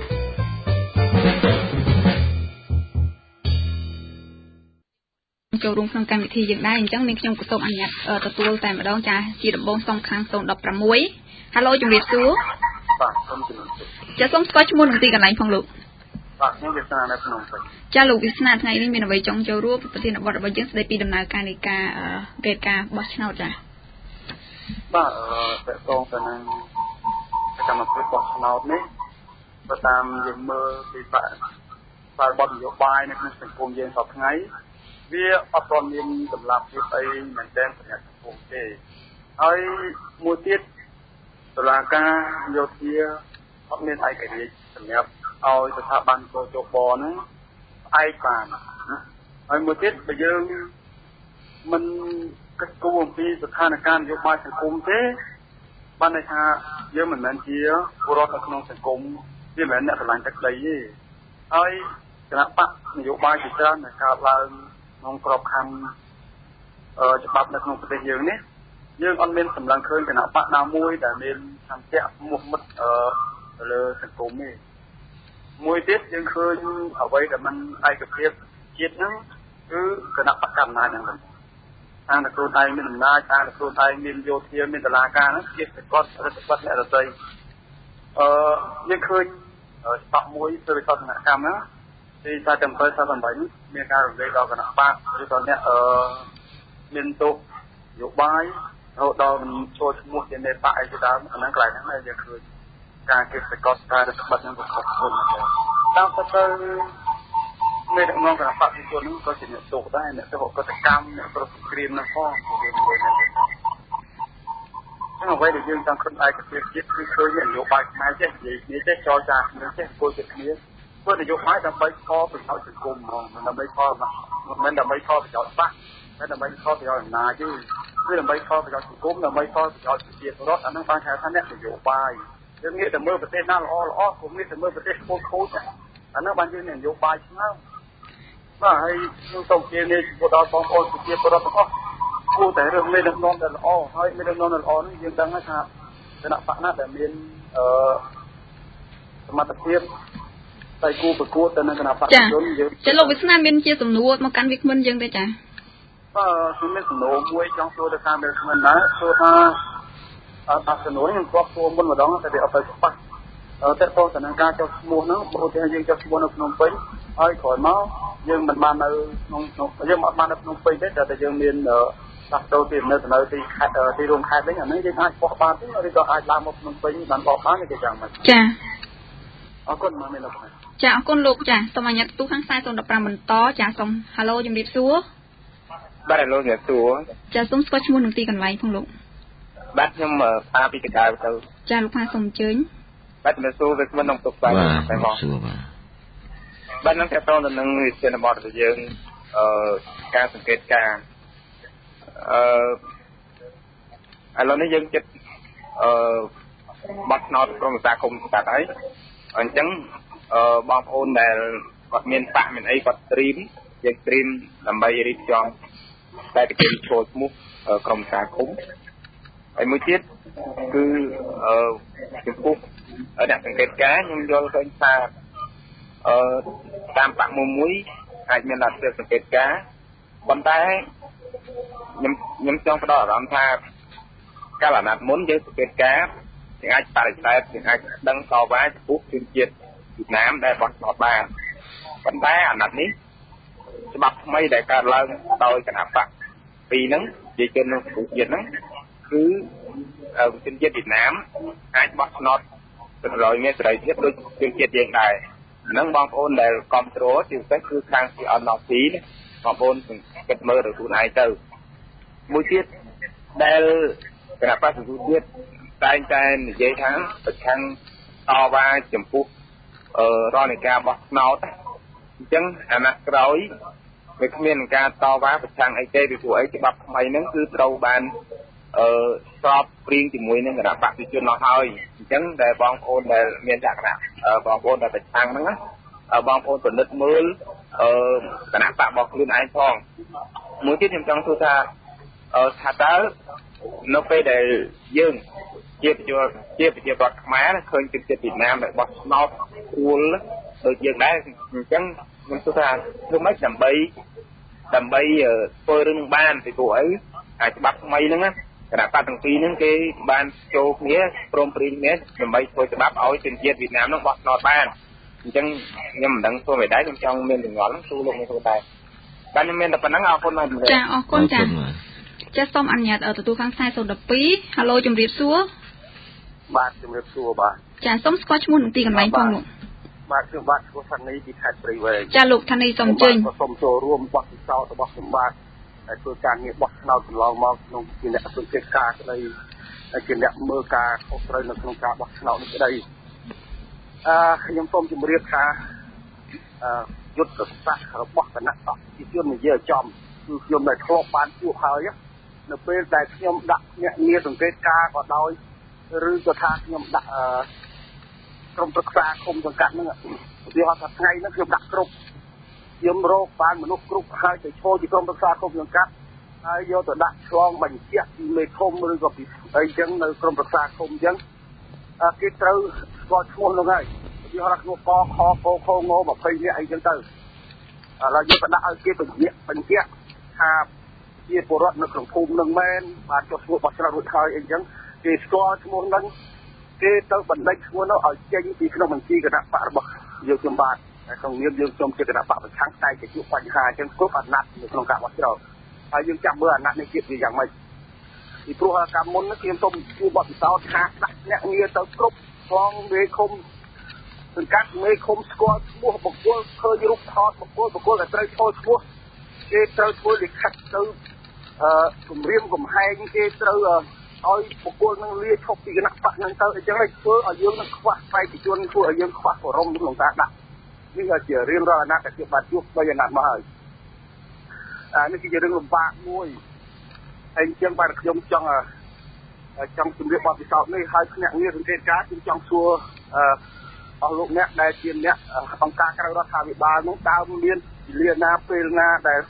ចូលរួមក្នុងកម្មវិធីយើងដែរអញ្ចឹងនាងខ្ញុំក៏សូមអនុញ្ញាតទទួលតែម្ដងចាជាដំបងសំខាន់ ศูนย์ หนึ่ง หก Halo ជំរាបសួរបាទសូមជំរាបសួរចាសូមស្គាល់ឈ្មោះនិងទីកន្លែងផងលោកបាទខ្ញុំវាសនានៅភ្នំពេញចាលោកវាសនាថ្ងៃនេះមានអ្វីចង់ចូលរួមប្រធានបទរបស់យើងស្ដីពីដំណើរការនៃការរេតការបោះឆ្នោតចាបាទតើតងទៅនឹងកម្មវិធីបោះឆ្នោតនេះបើតាមយើងមើលពីបរិបទនយោបាយនៅក្នុងសង្គមយើងសពថ្ងៃវាអត់ទាន់មានសម្រាប់ភាពអីមែនទែនសម្រាប់សង្គមទេហើយមួយទៀតតុលាការយោធាអត់មានឯករាជ្យសម្រាប់ឲ្យស្ថាប័នកោជបហ្នឹងឯកបានហើយមួយទៀតបើយើងមិនគិតគូរអំពីស្ថានភាពនយោបាយសង្គមទេបានន័យថាយើងមិនមែនជាពលរដ្ឋនៅក្នុងសង្គមវាមិនមែនអ្នកឆ្លាញ់ទឹកដីទេហើយគណៈបកនយោបាយជាច្រើនដែលកើតឡើងក្នុងក្របខ័ណ្ឌអឺច្បាប់នៅក្នុងប្រទេសយើងនេះយើងអត់មានសម្លឹងឃើញគណៈបកណាមួយដែលមានសន្តិភាពមុខមិត្តអឺទៅលើសង្គមនេះមួយទៀតយើងឃើញអ្វីដែលมันឯកភាពជាតិហ្នឹងគឺគណៈបកកណ្ដាលហ្នឹងអានខ្លួនឯងមានអំណាចអានខ្លួនឯងមានយោធាមានតឡាការហ្នឹងជាសកលរដ្ឋបတ်អ្នករតីអឺយើងឃើញច្បាប់មួយទៅវិសោធនកម្មហ្នឹងទីសាចំបើសាសំបីមានការរំលែកដល់គណៈបកឬក៏អ្នកអឺមានទោសនយោបាយរហូតដល់មិនចូលឈ្មោះជាមេបកអីជាដើមអាហ្នឹងកន្លែងហ្នឹងយើងឃើញការគិតសកលការរដ្ឋបတ်ហ្នឹងក៏ខុសខ្លួនតាមទៅមេដឹកនាំគណៈបព្វជិជនហ្នឹងក៏ជាអ្នកទោសដែរអ្នកទោសកតកម្មអ្នកប្រតិគ្រាមហ្នឹងផងពីមួយហ្នឹងហ្នឹងអ្វីដែលយើងចង់ឃើញឯកភាពជាតិគឺឃើញនយោបាយខ្មែរចេះនិយាយគ្នាចេះចរចាគ្នាចេះគោលចិត្តគ្នាធ្វើនយោបាយដើម្បីផលប្រយោជន៍សង្គមហ្មងមិនដើម្បីផលមិនមែនដើម្បីផលប្រយោជន៍បកតែដើម្បីផលប្រយោជន៍អំណាចទេគឺដើម្បីផលប្រយោជន៍សង្គមដើម្បីផលប្រយោជន៍ប្រជាពលរដ្ឋអាហ្នឹងបានហៅថាអ្នកនយោបាយយើងងាកទៅមើលប្រទេសណាល្អល្អគុំងាកទៅមើលប្រទេសខូចខូចអាហ្នឹងបានយើងនយោបាយឆ្នើមបាទហើយខ្ញុំសូមជម្រាបនេះចំពោះដល់បងប្អូនប្រជាពលរដ្ឋទាំងអស់គួរតែរឿងមានដំណំដែលល្អហើយមានដំណំដែលល្អនេះយើងដឹងថាគណៈបកណាដែលមានអឺសមត្ថភាពតែគូប្រកួតទៅនឹងគណៈបកជនយើងចាលោកវាសនាមានជាសំណួរមកកាន់វិក្កាមិនយើងទេចាអឺគឺមានសំណួរមួយចង់សួរទៅតាមវិក្កាមិនដែរសួរថាអត់សំណួរខ្ញុំគាត់សួរមុនម្ដងតែវាអត់ទៅច្បាស់អឺតើតើទៅនឹងការចុះឈ្មោះហ្នឹងបើឧទាហរណ៍យើងចុះឈ្មោះនៅភ្នំពេញហើយក្រោយមកយើងមិនបាននៅក្នុងយើងអត់បាននៅភ្នំពេញទេតែតែយើងមានផ្លាស់ប្ដូរទីនៅទៅនៅទីខេត្តទីរួមខេត្តវិញអានេះយើងអាចបោះបានទេឬក៏អាចឡើងមកភ្នំពេញបានបោះបានទេយ៉ាងម៉េចចាអរគុណមកមានលោកចាអរគុណលោកចាសូមអញ្ញាតទូខាងខ្សែศูนย์ một nămបន្តចាសូម Halo ជំរាបសួរបាទ Halo ជំរាបសួរចាសូមស្គាល់ឈ្មោះនឹងទីកន្លែងផងលោកបាទខ្ញុំផាពីតកៅទៅចាលោកផាសូមអញ្ជើញបាទជំរាបសួរវាគ្មិនក្នុងទុកស្វាយតែមកសួរបាទបាទនឹងតើតើនឹងវិធានបទរបស់យើងអឺការសង្កេតការអឺឥឡូវនេះយើងចិត្តអឺបត់ណោតក្រុមសាគមស្ដាប់ហើយអញ្ចឹងអឺបងប្អូនដែលគាត់មានបាក់មានអីគាត់ត្រៀមយើងត្រៀមដើម្បីរៀបចំតែតិគេចូលឈ្មោះក្រុមសាគមហើយមួយទៀតគឺអឺចំពោះអ្នកសង្កេតការខ្ញុំយល់ឃើញថាអឺតាមបាក់មួយមួយអាចមានលទ្ធភាពសង្កេតការប៉ុន្តែខ្ញុំខ្ញុំចង់ផ្ដោតអារម្មណ៍ថាកាលអាណត្តិមុនយើងសង្កេតការយើងអាចបរិច្ឆេទយើងអាចដឹងតវ៉ាចំពោះជនជាតិវៀតណាមដែលបោះឆ្នោតបានប៉ុន្តែអាណត្តិនេះច្បាប់ថ្មីដែលកើតឡើងដោយគណៈបកពីរហ្នឹងជាជនជាតិហ្នឹងគឺជនជាតិវៀតណាមអាចបោះឆ្នោតដោយមានសេរីភាពដូចជនជាតិយើងដែរហ្នឹងបងប្អូនដែលគ្រប់គ្រងជាពិសេសគឺខាងពីអន្តរជាតិបងប្អូនគិតមើលទៅខ្លួនឯងទៅមួយទៀតដែលគណៈបកសង្គ្រោះជាតិតែងតែនិយាយថាប្រឆាំងតវ៉ាចំពោះអឺរណការបោះឆ្នោតអញ្ចឹងអាណត្តិក្រោយវាគ្មានការតវ៉ាប្រឆាំងអីទេពីព្រោះអីច្បាប់ថ្មីហ្នឹងគឺត្រូវបានអឺស្របព្រៀងជាមួយនឹងគណៈបកប្រជាជននោះហើយអញ្ចឹងដែលបងប្អូនដែលមានលក្ខណៈបងប្អូនដែលប្រឆាំងហ្នឹងបងប្អូនពិនិត្យមើលអឺគណៈបករបស់ខ្លួនឯងផងមួយទៀតខ្ញុំចង់សួរថាអឺថាតើនៅពេលដែលយើងជាជាប្រជាពលរដ្ឋខ្មែរឃើញជនជាតិវៀតណាមដែលបោះឆ្នោតគួលដូចយើងដែរអញ្ចឹងខ្ញុំសួរថាធ្វើម៉េចដើម្បីដើម្បីធ្វើរឿងបានពីព្រោះអីអាចច្បាប់ថ្មីហ្នឹងណាគណៈបកទាំងពីរហ្នឹងគេបានចូលគ្នាព្រមព្រៀងគ្នាដើម្បីធ្វើច្បាប់ឲ្យជនជាតិវៀតណាមហ្នឹងបោះឆ្នោតបានអញ្ចឹងខ្ញុំមិនដឹងធ្វើមិនដែរខ្ញុំចង់មានចម្ងល់ហ្នឹងសួរលោកនេះធ្វើដែរបាទខ្ញុំមានតែប៉ុណ្្នឹងអរគុណមកចាអរគុណចាចាសូមអនុញ្ញាតទទួលខាងខ្សែศูนย์ một hai ហាឡូជំរាបសួរបាទជំរាបសួរបាទចាសូមស្គាល់ឈ្មោះនឹងទីកន្លែងផងលោកបាទខ្ញុំបាទឈ្មោះថានីពីខេត្តព្រៃវែងចាលោកថានីសូមអញ្ជើញសូមចូលរួមបោះពិសោធន៍របស់ខ្ញុំបាទហើយធ្វើការងារបោះឆ្នោតកន្លងមកក្នុងជាអ្នកសង្កេតការណ៍ក្តីហើយជាអ្នកមើលការខុសត្រូវនៅក្នុងការបោះឆ្នោតនេះក្តីអឺខ្ញុំសូមជម្រាបថាអឺយុទ្ធសាស្ត្ររបស់គណៈបកប្រជាជននិយាយចំគឺខ្ញុំដែលធ្លាប់បានជួបហើយនៅពេលដែលខ្ញុំដាក់អ្នកងារសង្កេតការណ៍ក៏ដោយឬក៏ថាខ្ញុំដាក់អឺក្រុមប្រឹក្សាគុំសង្កាត់ហ្នឹងវាហៅថាថ្ងៃហ្នឹងខ្ញុំដាក់គ្រប់ខ្ញុំរកបានមនុស្សគ្រប់ហើយទៅឈរជាក្រុមប្រឹក្សាគុំសង្កាត់ហើយយកទៅដាក់ឆ្លងបញ្ជាក់ពីមេឃុំឬក៏ពីអីចឹងនៅក្រុមប្រឹក្សាគុំចឹងគេត្រូវស្គាល់ឈ្មោះនោះហើយវាហៅថាឈ្មោះកខកខង20នាក់អីចឹងទៅឥឡូវយើងក៏ដាក់ឲ្យគេបញ្ជាក់បញ្ជាក់ថាជាពលរដ្ឋនៅក្នុងភូមិនឹងមែនបានចុះឈ្មោះបោះឆ្នោតរួចហើយអីចឹងគេស្គាល់ឈ្មោះហ្នឹងគេទៅបណ្ដេញឈ្មោះនោះឲ្យចេញពីក្នុងបញ្ជីគណៈបករបស់យើងខ្ញុំបាទហើយក្នុងនាមយើងខ្ញុំជាគណៈបកប្រឆាំងតែជាជួបបញ្ហាអញ្ចឹងគ្រប់អាណត្តិនៅក្នុងការបោះឆ្នោតហើយយើងចាំមើលអាណត្តិនេះទៀតវាយ៉ាងម៉េចពីព្រោះកាលមុននេះខ្ញុំសូមជួបបទពិសោធន៍ថាដាក់អ្នកងារទៅគ្រប់ផងមេឃុំសង្កាត់មេឃុំស្គាល់ឈ្មោះបុគ្គលឃើញរូបថតបុគ្គលបុគ្គលដែលត្រូវចូលឈ្មោះគេត្រូវធ្វើលិខិតទៅអឺគម្រាមកំហែងគេត្រូវឲ្យបុគ្គលនឹងលាឈប់ពីគណៈបកហ្នឹងទៅអញ្ចឹងឲ្យធ្វើឲ្យយើងនឹងខ្វះបេតិជនធ្វើឲ្យយើងខ្វះបរំក្នុងការដាក់នេះជារៀងរាល់អាណត្តិដែលខ្ញុំបានជួបបីអាណត្តិមកហើយអានេះគឺជារឿងលំបាកមួយហើយអញ្ចឹងបាទខ្ញុំចង់ចង់ជម្រាបបទពិសោធន៍នេះឲ្យអ្នកងារសង្កេតការណ៍ខ្ញុំចង់សួរអឺអស់លោកអ្នកដែលជាអ្នកអង្គការក្រៅរដ្ឋាភិបាលនោះតើមានវិលាណាពេលណាដែល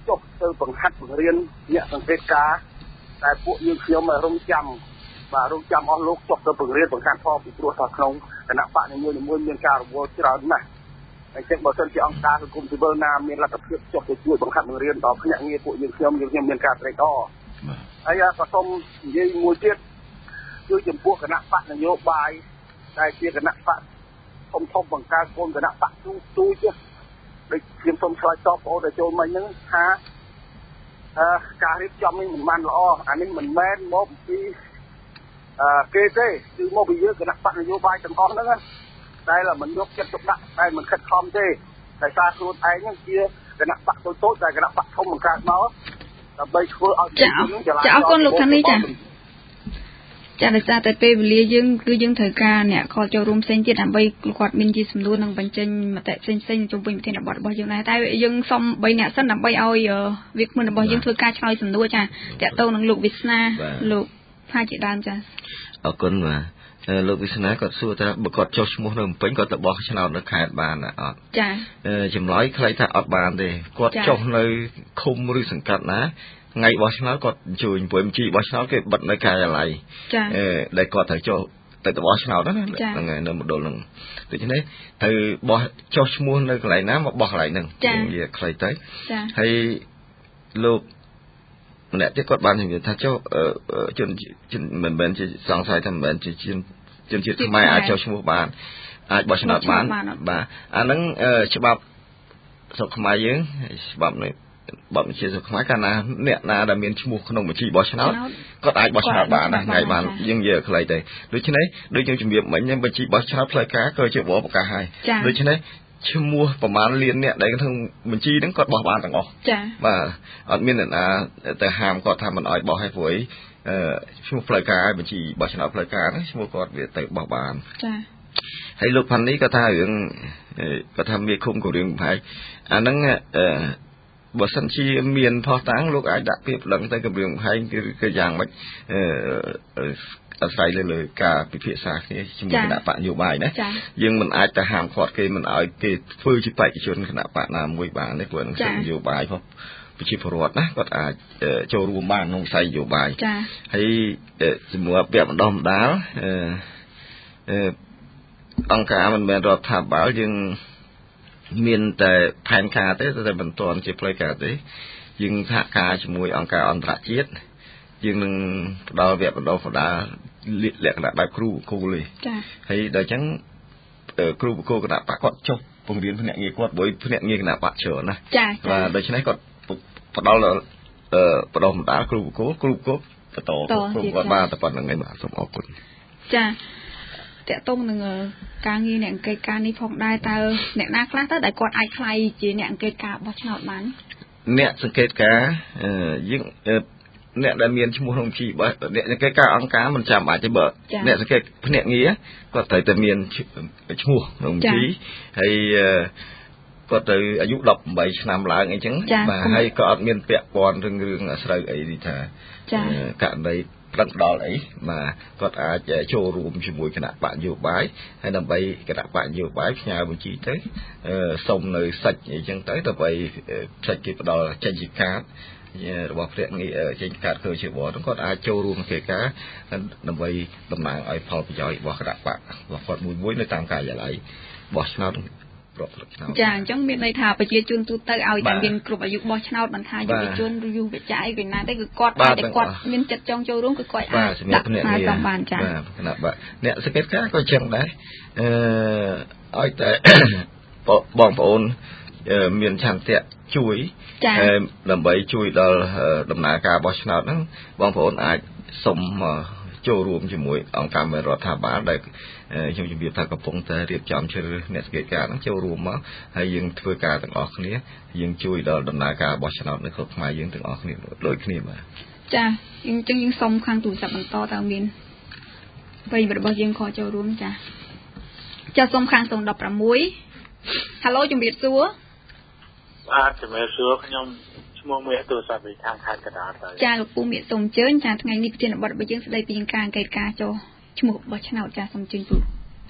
ចុះទៅបង្ហាត់បង្រៀនអ្នកសង្កេតការតែពួកយើងខ្ញុំរំចាំបាទរំចាំអស់លោកចុះទៅបង្រៀនបង្ហាត់ផងពីព្រោះថាក្នុងគណៈបកនីមួយៗមានការរវល់ច្រើនណាស់អញ្ចឹងបើសិនជាអង្គការសង្គមស៊ីវិលណាមានលទ្ធភាពចុះទៅជួយបង្ហាត់បង្រៀនដល់ភ្នាក់ងារពួកយើងខ្ញុំយើងខ្ញុំមានការត្រេកអរហើយក៏សូមនិយាយមួយទៀតគឺចំពោះគណៈបកនយោបាយដែលជាគណៈបកធំធំបង្កើតកូនគណៈបកទូទូចដូចខ្ញុំសូមឆ្លើយតបបងដែលចូលមិញហ្នឹងថាអឺការរៀបចំនេះមិនបានល្អអានេះមិនមែនមកពីអឺគេទេគឺមកពីយើងគណៈបកនយោបាយទាំងអស់ហ្នឹងតែមិនយកចិត្តទុកដាក់តែមិនខិតខំទេតែសារខ្លួនឯងហ្នឹងជាគណៈបកតូចតូចតែគណៈបកធំបង្កើតមកដើម្បីធ្វើឲ្យចាចាអរគុណលោកខាងនេះចាចាដោយសារតែពេលវេលាយើងគឺយើងត្រូវការអ្នកខលចូលរួមផ្សេងទៀតដើម្បីគាត់មានជាសំណួរនិងបញ្ចេញមតិផ្សេងផ្សេងជុំវិញប្រធានបទរបស់យើងដែរតែយើងសុំបីអ្នកសិនដើម្បីឲ្យវាគ្មិនរបស់យើងធ្វើការឆ្លើយសំណួរចាតកតងនឹងលោកវាសនាលោកផាជាដើមចាអរគុណបាទលោកវិស្នាគាត់សួរថាបើគាត់ចុះឈ្មោះនៅភ្នំពេញគាត់ទៅបោះឆ្នោតនៅខេត្តបានអត់ចាចម្លើយខ្លីថាអត់បានទេគាត់ចុះនៅឃុំឬសង្កាត់ណាថ្ងៃបោះឆ្នោតគាត់ជួយព្រមជីបោះឆ្នោតគេបិទនៅការិយាល័យអឺដែលគាត់ត្រូវចុះទៅបោះឆ្នោតហ្នឹងហ្នឹងហើយនៅមណ្ឌលហ្នឹងដូច្នេះត្រូវបោះចុះឈ្មោះនៅកន្លែងណាមកបោះកន្លែងហ្នឹងនិយាយខ្លីទៅហើយលោកម្នាក់ទៀតគាត់បាននិយាយថាចុះជនជនមិនមែនជាសង្ស័យថាមិនមែនជាជនជនជាតិខ្មែរអាចចុះឈ្មោះបានអាចបោះឆ្នោតបានបាទអាហ្នឹងច្បាប់ស្រុកខ្មែរយើងច្បាប់នេះបទបញ្ជាស្រុកខ្មែរកាលណាអ្នកណាដែលមានឈ្មោះក្នុងបញ្ជីបោះឆ្នោតគាត់អាចបោះឆ្នោតបានណាថ្ងៃបានយើងនិយាយខ្លីទៅដូច្នេះដូចយើងជំរាបមិញបញ្ជីបោះឆ្នោតផ្លូវការក៏ជាបបប្រកាសហើយដូច្នេះឈ្មោះប្រមាណលានអ្នកដែលក្នុងបញ្ជីហ្នឹងគាត់បោះបានទាំងអស់ចា៎បាទអត់មានអ្នកណាទៅហាមគាត់ថាមិនឲ្យបោះឲ្យព្រោះអីឈ្មោះផ្លូវការបញ្ជីបោះឆ្នោតផ្លូវការហ្នឹងឈ្មោះគាត់វាទៅបោះបានចា៎ហើយលោកផាន់នេះក៏ថារឿងគាត់ថាមានឃុំក៏រឿងប្រហែលអាហ្នឹងអឺបើសិនជាមានផុសតាំងលោកអាចដាក់ពាក្យប្តឹងទៅគម្រាមកំហែងគឺគឺយ៉ាងម៉េចអឺអាស្រ័យលើលើការពិភាក្សាគ្នាជាមួយគណៈបកនយោបាយណាយើងមិនអាចទៅហាមឃាត់គេមិនឲ្យគេធ្វើជាបេក្ខជនគណៈបកណាមួយបានទេព្រោះនឹងសិទ្ធិនយោបាយផងប្រជាពលរដ្ឋណាគាត់អាចចូលរួមបានក្នុងវិស័យនយោបាយហើយសម្រាប់ពាក្យបណ្ដោះបណ្ដាលអឺអង្គការមិនមែនរដ្ឋាភិបាលយើងមានតែផែនការទេតែមិនទាន់ជាផ្លូវការទេយើងសហការជាមួយអង្គការអន្តរជាតិយើងនឹងផ្ដល់វគ្គបណ្ដុះបណ្ដាលលក្ខណៈបែបគ្រូបកគោលទេចា៎ហើយដល់អញ្ចឹងគ្រូបកគោលគណៈបកគាត់ចុះពង្រៀនភ្នាក់ងារគាត់ព្រោះភ្នាក់ងារគណៈបកច្រើនណាចា៎បាទដូច្នេះគាត់ផ្ដល់បណ្ដុះបណ្ដាលគ្រូបកគោលគ្រូបកគោលបន្តគ្រូគាត់បានតែប៉ុណ្្នឹងឯងបាទសូមអរគុណចា៎តកតងនឹងការងារអ្នកអង្កេតការនេះផងដែរតើអ្នកណាខ្លះទៅដែលគាត់អាចខ្លាយជាអ្នកអង្កេតការបោះឆ្នោតបានអ្នកសង្កេតការយើងអ្នកដែលមានឈ្មោះក្នុងជីបើអ្នកសង្កេតការអង្គការមិនចាំបាច់ទេបើអ្នកសង្កេតភ្នាក់ងារគាត់ត្រូវតែមានឈ្មោះក្នុងជីហើយគាត់ទៅអាយុដប់ប្រាំបីឆ្នាំឡើងអីចឹងបាទហើយក៏អត់មានពាក់ព័ន្ធរឿងរឿងអាស្រូវអីនេះថាករណីប្រឹងដល់អីបាទគាត់អាចចូលរួមជាមួយគណៈបកនយោបាយហើយដើម្បីគណៈបកនយោបាយផ្ញើបញ្ជីទៅសុំនៅសាច់អីចឹងទៅដើម្បីសាច់គេផ្ដល់ចេញជាកាតរបស់ភ្នាក់ងារចេញកាតធ្វើជាបទគាត់អាចចូលរួមកិច្ចការដើម្បីតំណាងឲ្យផលប្រយោជន៍របស់គណៈបករបស់គាត់មួយមួយនៅតាមការិយាល័យបោះឆ្នោតចាអញ្ចឹងមានន័យថាប្រជាជនទូទៅឲ្យតែមានគ្រប់អាយុបោះឆ្នោតមិនថាយុវជនឬយុវចាអីពីណាទេគឺគាត់តែគាត់មានចិត្តចង់ចូលរួមគឺគាត់អាចដាក់ផ្នែកនេះបានចាបាទគណៈបាទអ្នកសង្កេតការក៏ចឹងដែរអឺឲ្យតែបងប្អូនមានឆន្ទៈជួយដើម្បីជួយដល់ដំណើរការបោះឆ្នោតហ្នឹងបងប្អូនអាចសុំចូលរួមជាមួយអង្គការមេរដ្ឋាភិបាលដែលខ្ញុំជម្រាបថាកំពុងតែរៀបចំជ្រើសរើសអ្នកសង្កេតការណ៍ហ្នឹងចូលរួមមកហើយយើងធ្វើការទាំងអស់គ្នាយើងជួយដល់ដំណើរការបោះឆ្នោតនៅក្នុងខ្មែរយើងទាំងអស់គ្នាដូចគ្នាបាទចាអញ្ចឹងយើងសុំខាងទូរស័ព្ទបន្តតើមានអ្វីរបស់យើងខកចូលរួមចាចាសុំខាងศูนย์ หนึ่ง หก ហៅឡូជំរាបសួរបាទជំរាបសួរខ្ញុំឈ្មោះមេទូរស័ព្ទពីខាងខេត្តកណ្ដាលទៅចាលោកពូមេសូមអញ្ជើញចាថ្ងៃនេះប្រធានបទរបស់យើងស្ដីពីការអង្កេតការចុះឈ្មោះបោះឆ្នោតចាសូមអញ្ជើញពូ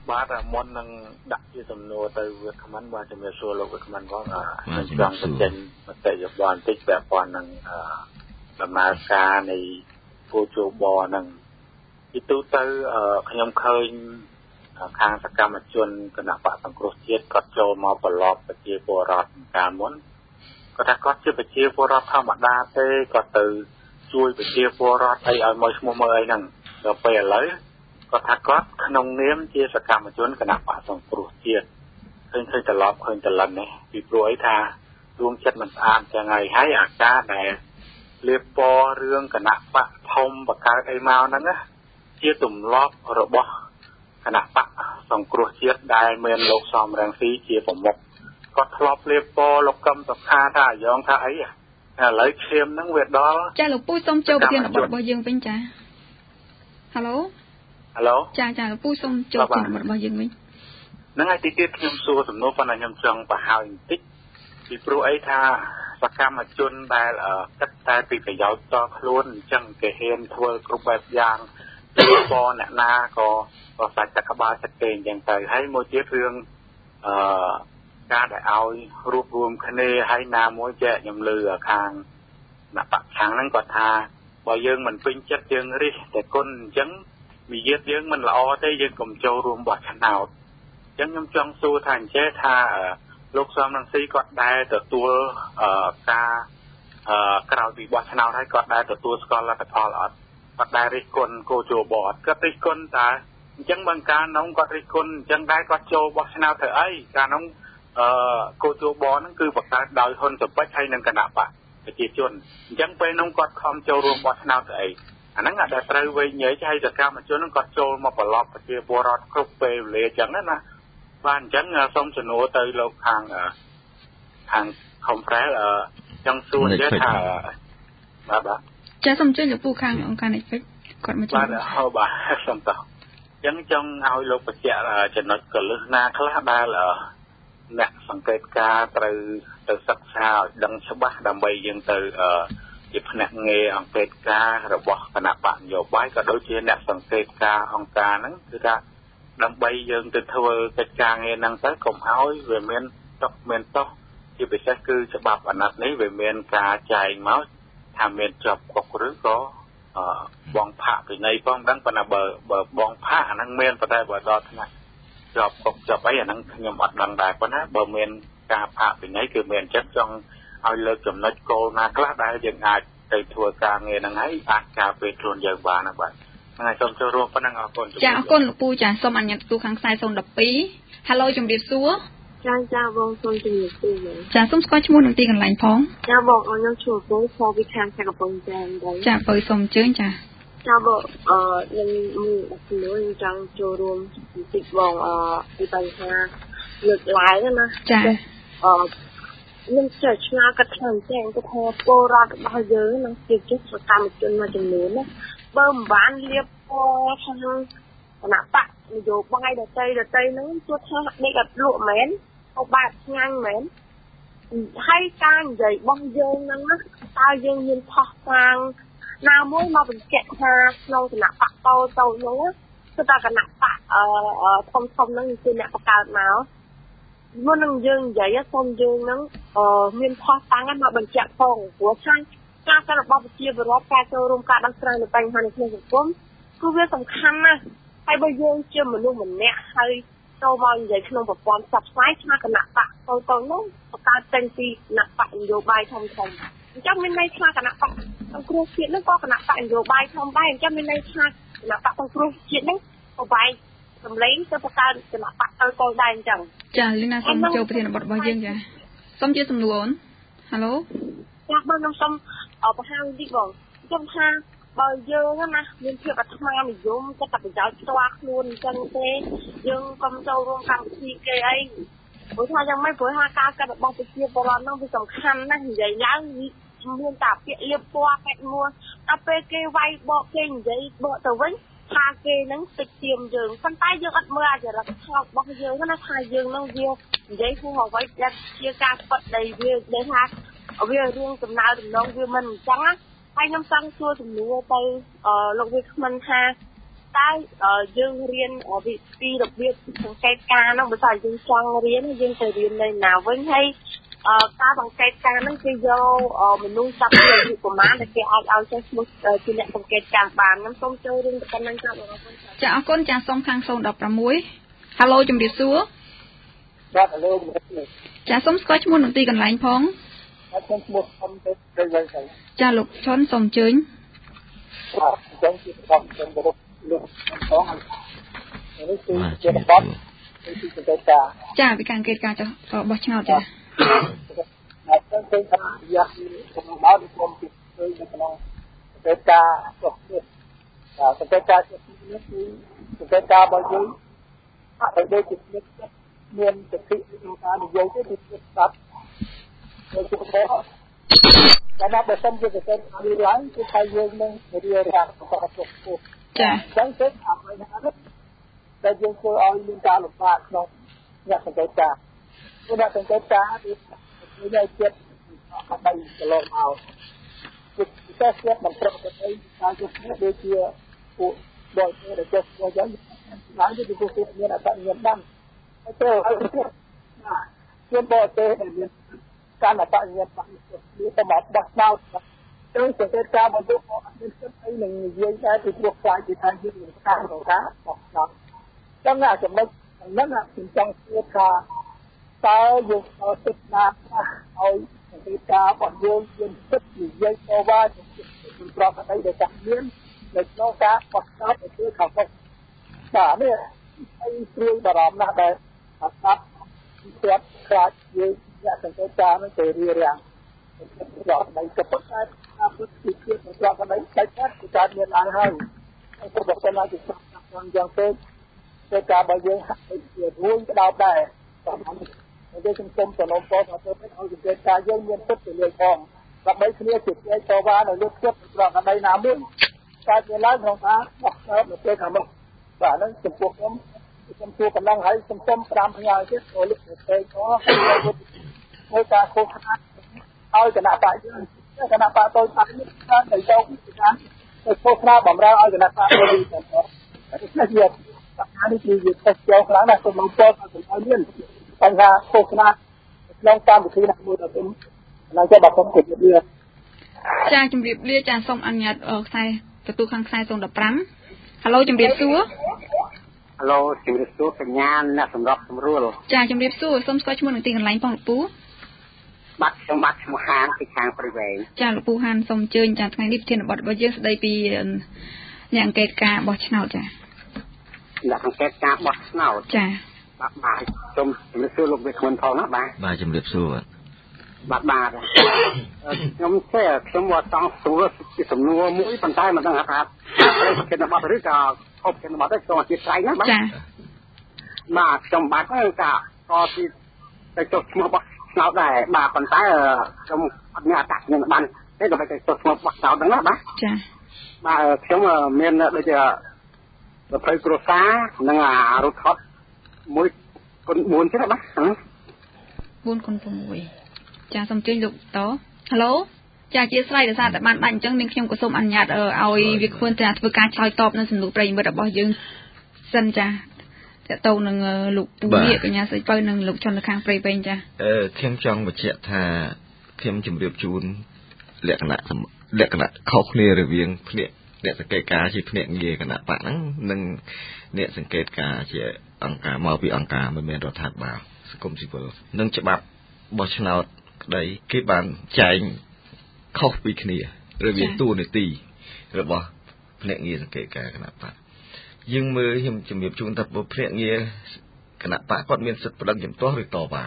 បាទមុននឹងដាក់ជាសំណួរទៅវាខមមិនបាទជំរាបសួរលោកវាខមមិនផងខ្ញុំចង់បញ្ចេញមតិយោបល់បន្តិចពាក់ព័ន្ធនឹងដំណើរការនៃគោជបនឹងទីទូទៅខ្ញុំឃើញខាងសកម្មជនគណៈបកសង្គ្រោះជាតិគាត់ចូលមកប្រឡប់ប្រជាពលរដ្ឋកាលមុនគាត់ថាគាត់ជាប្រជាពលរដ្ឋធម្មតាទេគាត់ទៅជួយប្រជាពលរដ្ឋអីឲ្យមកឈ្មោះមើលអីហ្នឹងដល់ពេលឥឡូវគាត់ថាគាត់ក្នុងនាមជាសកម្មជនគណៈបកសង្គ្រោះជាតិឃើញឃើញត្រឡប់ឃើញត្រឡឹងនេះពីព្រោះអីថាដួងចិត្តមិនស្អាតចឹងហើយហើយអាការដែលលៀបពណ៌រឿងគណៈបកធំបកើតអីមកហ្នឹងណាជាទម្លាប់របស់គណៈបកសង្គ្រោះជាតិដែលមានលោកសំរងស៊ីជាប្រមុខគាត់ធ្លាប់លៀបពណ៌លោកកឹមសុខាថាអាយ៉ងថាអីឥឡូវឈាមហ្នឹងវាដល់ចាលោកពូសូមចូលប្រធានបទរបស់យើងវិញចាហៅឡូហៅឡូចាចាលោកពូសូមចូលប្រធានបទរបស់យើងវិញហ្នឹងហើយទីទៀតខ្ញុំសួរសំណួរប៉ុន្តែខ្ញុំចង់បង្ហាញបន្តិចពីព្រោះអីថាសកម្មជនដែលគិតតែពីប្រយោជន៍តខ្លួនអញ្ចឹងគេហ៊ានធ្វើគ្រប់បែបយ៉ាងពីបនអ្នកណាក៏ក៏សាច់តែក្បាលចិត្តគេអញ្ចឹងទៅហើយមួយទៀតរឿងអឺការដែលឲ្យរួបរวมគ្នាហើយណាមួយចែកខ្ញុំលឺខាងអ្នកបកខាងហ្នឹងគាត់ថាបើយើងមិនពេញចិត្តយើងរិះតែគុណអញ្ចឹងវិយាតយើងមិនល្អទេយើងកុំចូលរួមបោះឆ្នោតអញ្ចឹងខ្ញុំចង់សួរថាអញ្ចេះថាលោកសំរងស៊ីគាត់ដែលទទួលការក្រោយពីបោះឆ្នោតហើយគាត់ដែលទទួលស្គាល់លទ្ធផលអត់គាត់ដែលរិះគន់គោជបអត់គាត់រិះគន់តើអញ្ចឹងបើកាលនោះគាត់រិះគន់អញ្ចឹងដែរគាត់ចូលបោះឆ្នោតធ្វើអីកាលនោះអឺគោជបហ្នឹងគឺបង្កើតដោយហ៊ុនសុបិចហើយនឹងគណៈបកប្រជាជនអញ្ចឹងពេលនោះគាត់ខំចូលរួមបោះឆ្នោតទៅអីអាហ្នឹងអាចដែលត្រូវវិញញ៉ៃហើយសកម្មជនហ្នឹងគាត់ចូលមកប្រឡប់ប្រជាពលរដ្ឋគ្រប់ពេលវេលាអញ្ចឹងណាបាទអញ្ចឹងសូមជំនួសទៅលោកខាងខាង Comprel អឺចង់សួរនិយាយថាបាទបាទចាសូមជួយលោកពូខាងអង្គការ Netflix គាត់មកជួយបាទហៅបាទសូមតោះអញ្ចឹងចង់ឲ្យលោកបញ្ជាក់ចំណុចកលឹះណាខ្លះដែលអ្នកសង្កេតការត្រូវទៅសិក្សាឲ្យដឹងច្បាស់ដើម្បីយើងទៅជាភ្នាក់ងារអង្កេតការរបស់គណៈបកនយោបាយក៏ដូចជាអ្នកសង្កេតការអង្គការហ្នឹងគឺថាដើម្បីយើងទៅធ្វើកិច្ចការងារហ្នឹងទៅកុំឲ្យវាមានតកមានតោះជាពិសេសគឺច្បាប់អាណត្តិនេះវាមានការចែងមកថាមានជាប់គុកឬក៏បងផាកពីនៃផងដឹងប៉ុន្តែបើបើបងផាកអាហ្នឹងមានប៉ុន្តែបើដល់ថ្នាក់ជាប់គុកជាប់អីអាហ្នឹងខ្ញុំអត់ដឹងដែរប៉ុន្តែបើមានការផាកពីនៃគឺមានចិត្តចង់ឲ្យលើកចំណុចគោលណាខ្លះដែលយើងអាចទៅធ្វើការងារហ្នឹងហើយអាចការពារខ្លួនយើងបានណាបាទហើយសូមចូលរួមប៉ុណ្ណឹងអរគុណចាអរគុណលោកពូចាសូមអនុញ្ញាតទូខាងខ្សែศูนย์một hai ហៅឡូជំរាបសួរចាចាបងសូមជំរាបសួរចាសូមស្គាល់ឈ្មោះនិងទីកន្លែងផងចាបងខ្ញុំឈ្មោះពូខោវិខាងចាកំពង់ចាមដែរចាបើសូមអញ្ជើញចាចាបងអឺនឹងមួយចង់ចូលរួមបន្តិចបងអឺពីបញ្ហាលើកឡើងណាចាអឺខ្ញុំចេះឆ្ងល់កាត់ថាអញ្ចឹងទៅថាពលរដ្ឋរបស់យើងនឹងជាជាសកម្មជនមួយចំនួនណាបើមិនបានលៀបពណ៌ខាងគណៈបកនយោបាយដតីដតីហ្នឹងទោះថាដេកអត់លក់មែនក៏បាត់ឆ្ងាញ់មែនហើយការនិយាយរបស់យើងហ្នឹងណាតើយើងមានផុសតាងណាមួយមកបញ្ជាក់ថាក្នុងគណៈបកតូតូហ្នឹងគឺតើគណៈបកអឺធំធំហ្នឹងគឺអ្នកបង្កើតមកមុននឹងយើងនិយាយសូមយើងហ្នឹងអឺមានផុសតាំងមកបញ្ជាក់ផងព្រោះថាការការរបស់ប្រជាពលរដ្ឋការចូលរួមការដោះស្រាយនៅបញ្ហានៅក្នុងសង្គមគឺវាសំខាន់ណាស់ហើយបើយើងជាមនុស្សម្នាក់ហើយចូលមកនិយាយក្នុងប្រព័ន្ធផ្សព្វផ្សាយថាគណៈបកតូតូនោះបង្កើតចេញពីគណៈបកនយោបាយធំធំអញ្ចឹងមានន័យថាគណៈបកសង្គ្រោះជាតិនោះក៏គណៈបកនយោបាយធំដែរអញ្ចឹងមានន័យថាគណៈបកសង្គ្រោះជាតិនោះក៏បែកសម្លេងទៅបង្កើតគណៈបកតូតូដែរអញ្ចឹងចាលីណាសូមចូលប្រធានបទរបស់យើងចាសូមជាសំណួរអូនហៅឡូចាបងខ្ញុំសូមបង្ហាញតិចបងខ្ញុំថាបើយើងណាមានភាពអាត្មានិយមចិត្តតែប្រយោជន៍ផ្ទាល់ខ្លួនអញ្ចឹងទេយើងកុំចូលរួមកម្មវិធីគេអីព្រោះថាយ៉ាងម៉េចព្រោះថាការកាត់របស់ប្រជាពលរដ្ឋនោះវាសំខាន់ណាស់និយាយឡើងមានតែពាក្យលៀបពណ៌កាច់មួដល់ពេលគេវាយបកគេនិយាយបកទៅវិញថាគេនឹងតិចទៀមយើងប៉ុន្តែយើងអត់មើលអាចរកថោករបស់យើងណាថាយើងនឹងវានិយាយហួសអ្វីដែលជាការពិតដែលវាដែលថាវារឿងដំណើរដំណងវាមិនអញ្ចឹងណាហើយខ្ញុំចង់សួរជំនួសទៅលោកវាគ្មិនថាអតែយើងរៀនពីពីរបៀបសង្កេតការណ៍នោះបើថាយើងចង់រៀនយើងទៅរៀននៅណាវិញហើយការសង្កេតការណ៍ហ្នឹងគឺយកមនុស្សចាប់ពីអាយុប្រមាណដែលគេអាចឲ្យចេះឈ្មោះជាអ្នកសង្កេតការណ៍បានខ្ញុំសូមចូលរឿងប៉ុណ្ណឹងចាបងប្អូនចាអរគុណចាសូមខាងศูนย์ một sáu ហាឡូជំរាបសួរបាទហាឡូចាសូមស្គាល់ឈ្មោះនំទីកន្លែងផងខ្ញុំឈ្មោះខ្ញុំទៅទៅវិញចាលោកឈុនសូមអញ្ជើញបាទអញ្ចឹងគឺខ្ញុំខ្ញុំគោរពលោកផងនេះគឺជាបទពីសង្កេតការចាពីការសង្កេតការរបស់ឆ្នោតចាតែទៅទៅថាយ៉ាខ្ញុំមកពីខ្ញុំពីទៅក្នុងសង្កេតការចុះនេះសង្កេតការចុះនេះគឺសង្កេតការរបស់យើងអត់ដូចជាមានសិទ្ធិក្នុងការនិយាយទេគឺស្ដាប់ទៅជុំទៅតែណាបើសិនជាសង្កេតការឡើងគឺថាយើងនឹងរៀបរៀងរបស់ចុះចាអញ្ចឹងទៅអ្វីណានោះតែយើងធ្វើឲ្យមានការលំបាកក្នុងអ្នកសង្កេតការគឺអ្នកសង្កេតការគឺយើងចិត្តអត់បានកន្លងមកគឺពិសេសទៀតមិនប្រកបទៅការជុំគ្នាដូចជាពួកដោយតែចុះទៅយ៉ាងឡើងទៅគឺពួកមានអត្តសញ្ញាណបានហើយទៅឲ្យទៀតណាជាបរទេសដែលមានការអត្តសញ្ញាណបានគឺតែមកបោះឆ្នោតទៅសង្កេតការមកយកអត់មានសិទ្ធិអីនឹងនិយាយដែរពីព្រោះខ្លាចពីថាយើងនឹងការរកាបោះឆ្នោតចឹងណាចំណុចហ្នឹងខ្ញុំចង់សួរថាតើយើងអត់ទឹកណាឲ្យសង្កេតការរបស់យើងមានសិទ្ធិនិយាយទៅว่าជំប្រកបដីដែលចាស់មាននៅក្នុងការបោះឆ្នោតទៅគឺខាងមុខបាទនេះហើយព្រួយបារម្ភណាស់ដែលអត់ស្ដាប់គាត់ខ្លាចយើងអ្នកសង្កេតការនឹងទៅរៀបរៀងប្រកបដីក៏ប៉ុន្តែការពុតពីជាប្រកបដីតែគឺការមានឡើងហើយហើយក៏បើសិនជាស្ដាប់តាមយ៉ាងទៅតែការរបស់យើងហាក់ដូចជារួញក្តោបដែរតែយើងខ្ញុំសូមសំណូមពរថាទៅឲ្យសង្កេតការយើងមានសិទ្ធិទៅលើផងដើម្បីគ្នាជាជាតវ៉ានៅលើគប់ប្រកបដីណាមួយកើតមានឡើងក្នុងការបោះឆ្នោតនៅពេលខាងមុខបាទហ្នឹងចំពោះខ្ញុំខ្ញុំជួប៉ុណ្ណឹងហើយខ្ញុំសូមប្រាំផ្ញើទៀតទៅលោកប្រទេសក៏ធ្វើការខុសខាតឲ្យគណៈបកយើងគណៈបកតូចតាចនេះបានទៅយកពីការទៅខុសខាតបំរើឲ្យគណៈបកទៅវិញទៅនេះជាបញ្ហានេះគឺវាខុសចូលខ្លាំងណាស់សូមមកពោលថាខ្ញុំឲ្យមានបញ្ហាខុសខាតក្នុងកម្មវិធីណាមួយដល់ខ្ញុំហើយចាំបាទខ្ញុំគិតវាចាជំរាបលាចាសូមអនុញ្ញាតខ្សែទទួលខាងខ្សែศูนย์ một sáuហាឡូជំរាបសួរហាឡូជំរាបសួរកញ្ញាអ្នកសម្រាប់សម្រួលចាជំរាបសួរសូមស្គាល់ឈ្មោះនឹងទីកន្លែងផងលោកពូបាត់ខ្ញុំបាត់ឈ្មោះហានពីខាងព្រៃវែងចាលោកពូហានសូមអញ្ជើញចាថ្ងៃនេះប្រធានបទរបស់យើងស្ដីពីអ្នកអង្កេតការបោះឆ្នោតចាអ្នកអង្កេតការបោះឆ្នោតចាបាទបាទសូមជំរាបសួរលោកវិក្កាមផងណាបាទបាទជំរាបសួរបាទបាទខ្ញុំទេខ្ញុំមកចង់សួរពីសំណួរមួយប៉ុន្តែមិនដឹងថាគេនៅបាត់ឬក៏ហូបគេនៅបាត់ទេសូមអធិស្ឋានណាបាទចាបាទខ្ញុំបាទក៏ក៏ទីទៅចុះឈ្មោះបោះឆ្នោតដែរបាទប៉ុន្តែខ្ញុំអត់មានអត្តសញ្ញាណបានទេដើម្បីទៅចុះឈ្មោះបោះឆ្នោតហ្នឹងណាបាទចាបាទខ្ញុំមានដូចជាប្រភេទគ្រួសារនិងអារូបថតមួយគុណបួនទេណាបាទបួនគុណ៦ចាសូមជើញលោកតហៅឡូចាអធិស្ឋានដោយសារតែបានបាច់អញ្ចឹងនាងខ្ញុំក៏សូមអនុញ្ញាតឲ្យវាគ្មិនតែធ្វើការឆ្លើយតបនៅសំណួរប្រិយមិត្តរបស់យើងសិនចាតើតើនឹងលោកពូនេះកញ្ញាស្រីពៅនិងលោកចន្ទខាងព្រៃវែងចាអឺខ្ញុំចង់បញ្ជាក់ថាខ្ញុំជម្រាបជូនលក្ខណៈលក្ខណៈខុសគ្នារវាងភ្នាក់អ្នកសង្កេតការជាភ្នាក់ងារគណៈបកហ្នឹងនិងអ្នកសង្កេតការជាអង្គការមកពីអង្គការមិនមែនរដ្ឋាភិបាលសង្គមស៊ីវិលនិងច្បាប់បោះឆ្នោតក្តីគេបានចែងខុសពីគ្នារវាងតួនាទីរបស់ភ្នាក់ងារសង្កេតការគណៈបកយើងមើលខ្ញុំជំរាបជូនថាភ្នាក់ងារគណៈបកគាត់មានសិទ្ធិប្តឹងជំទាស់ឬតវ៉ា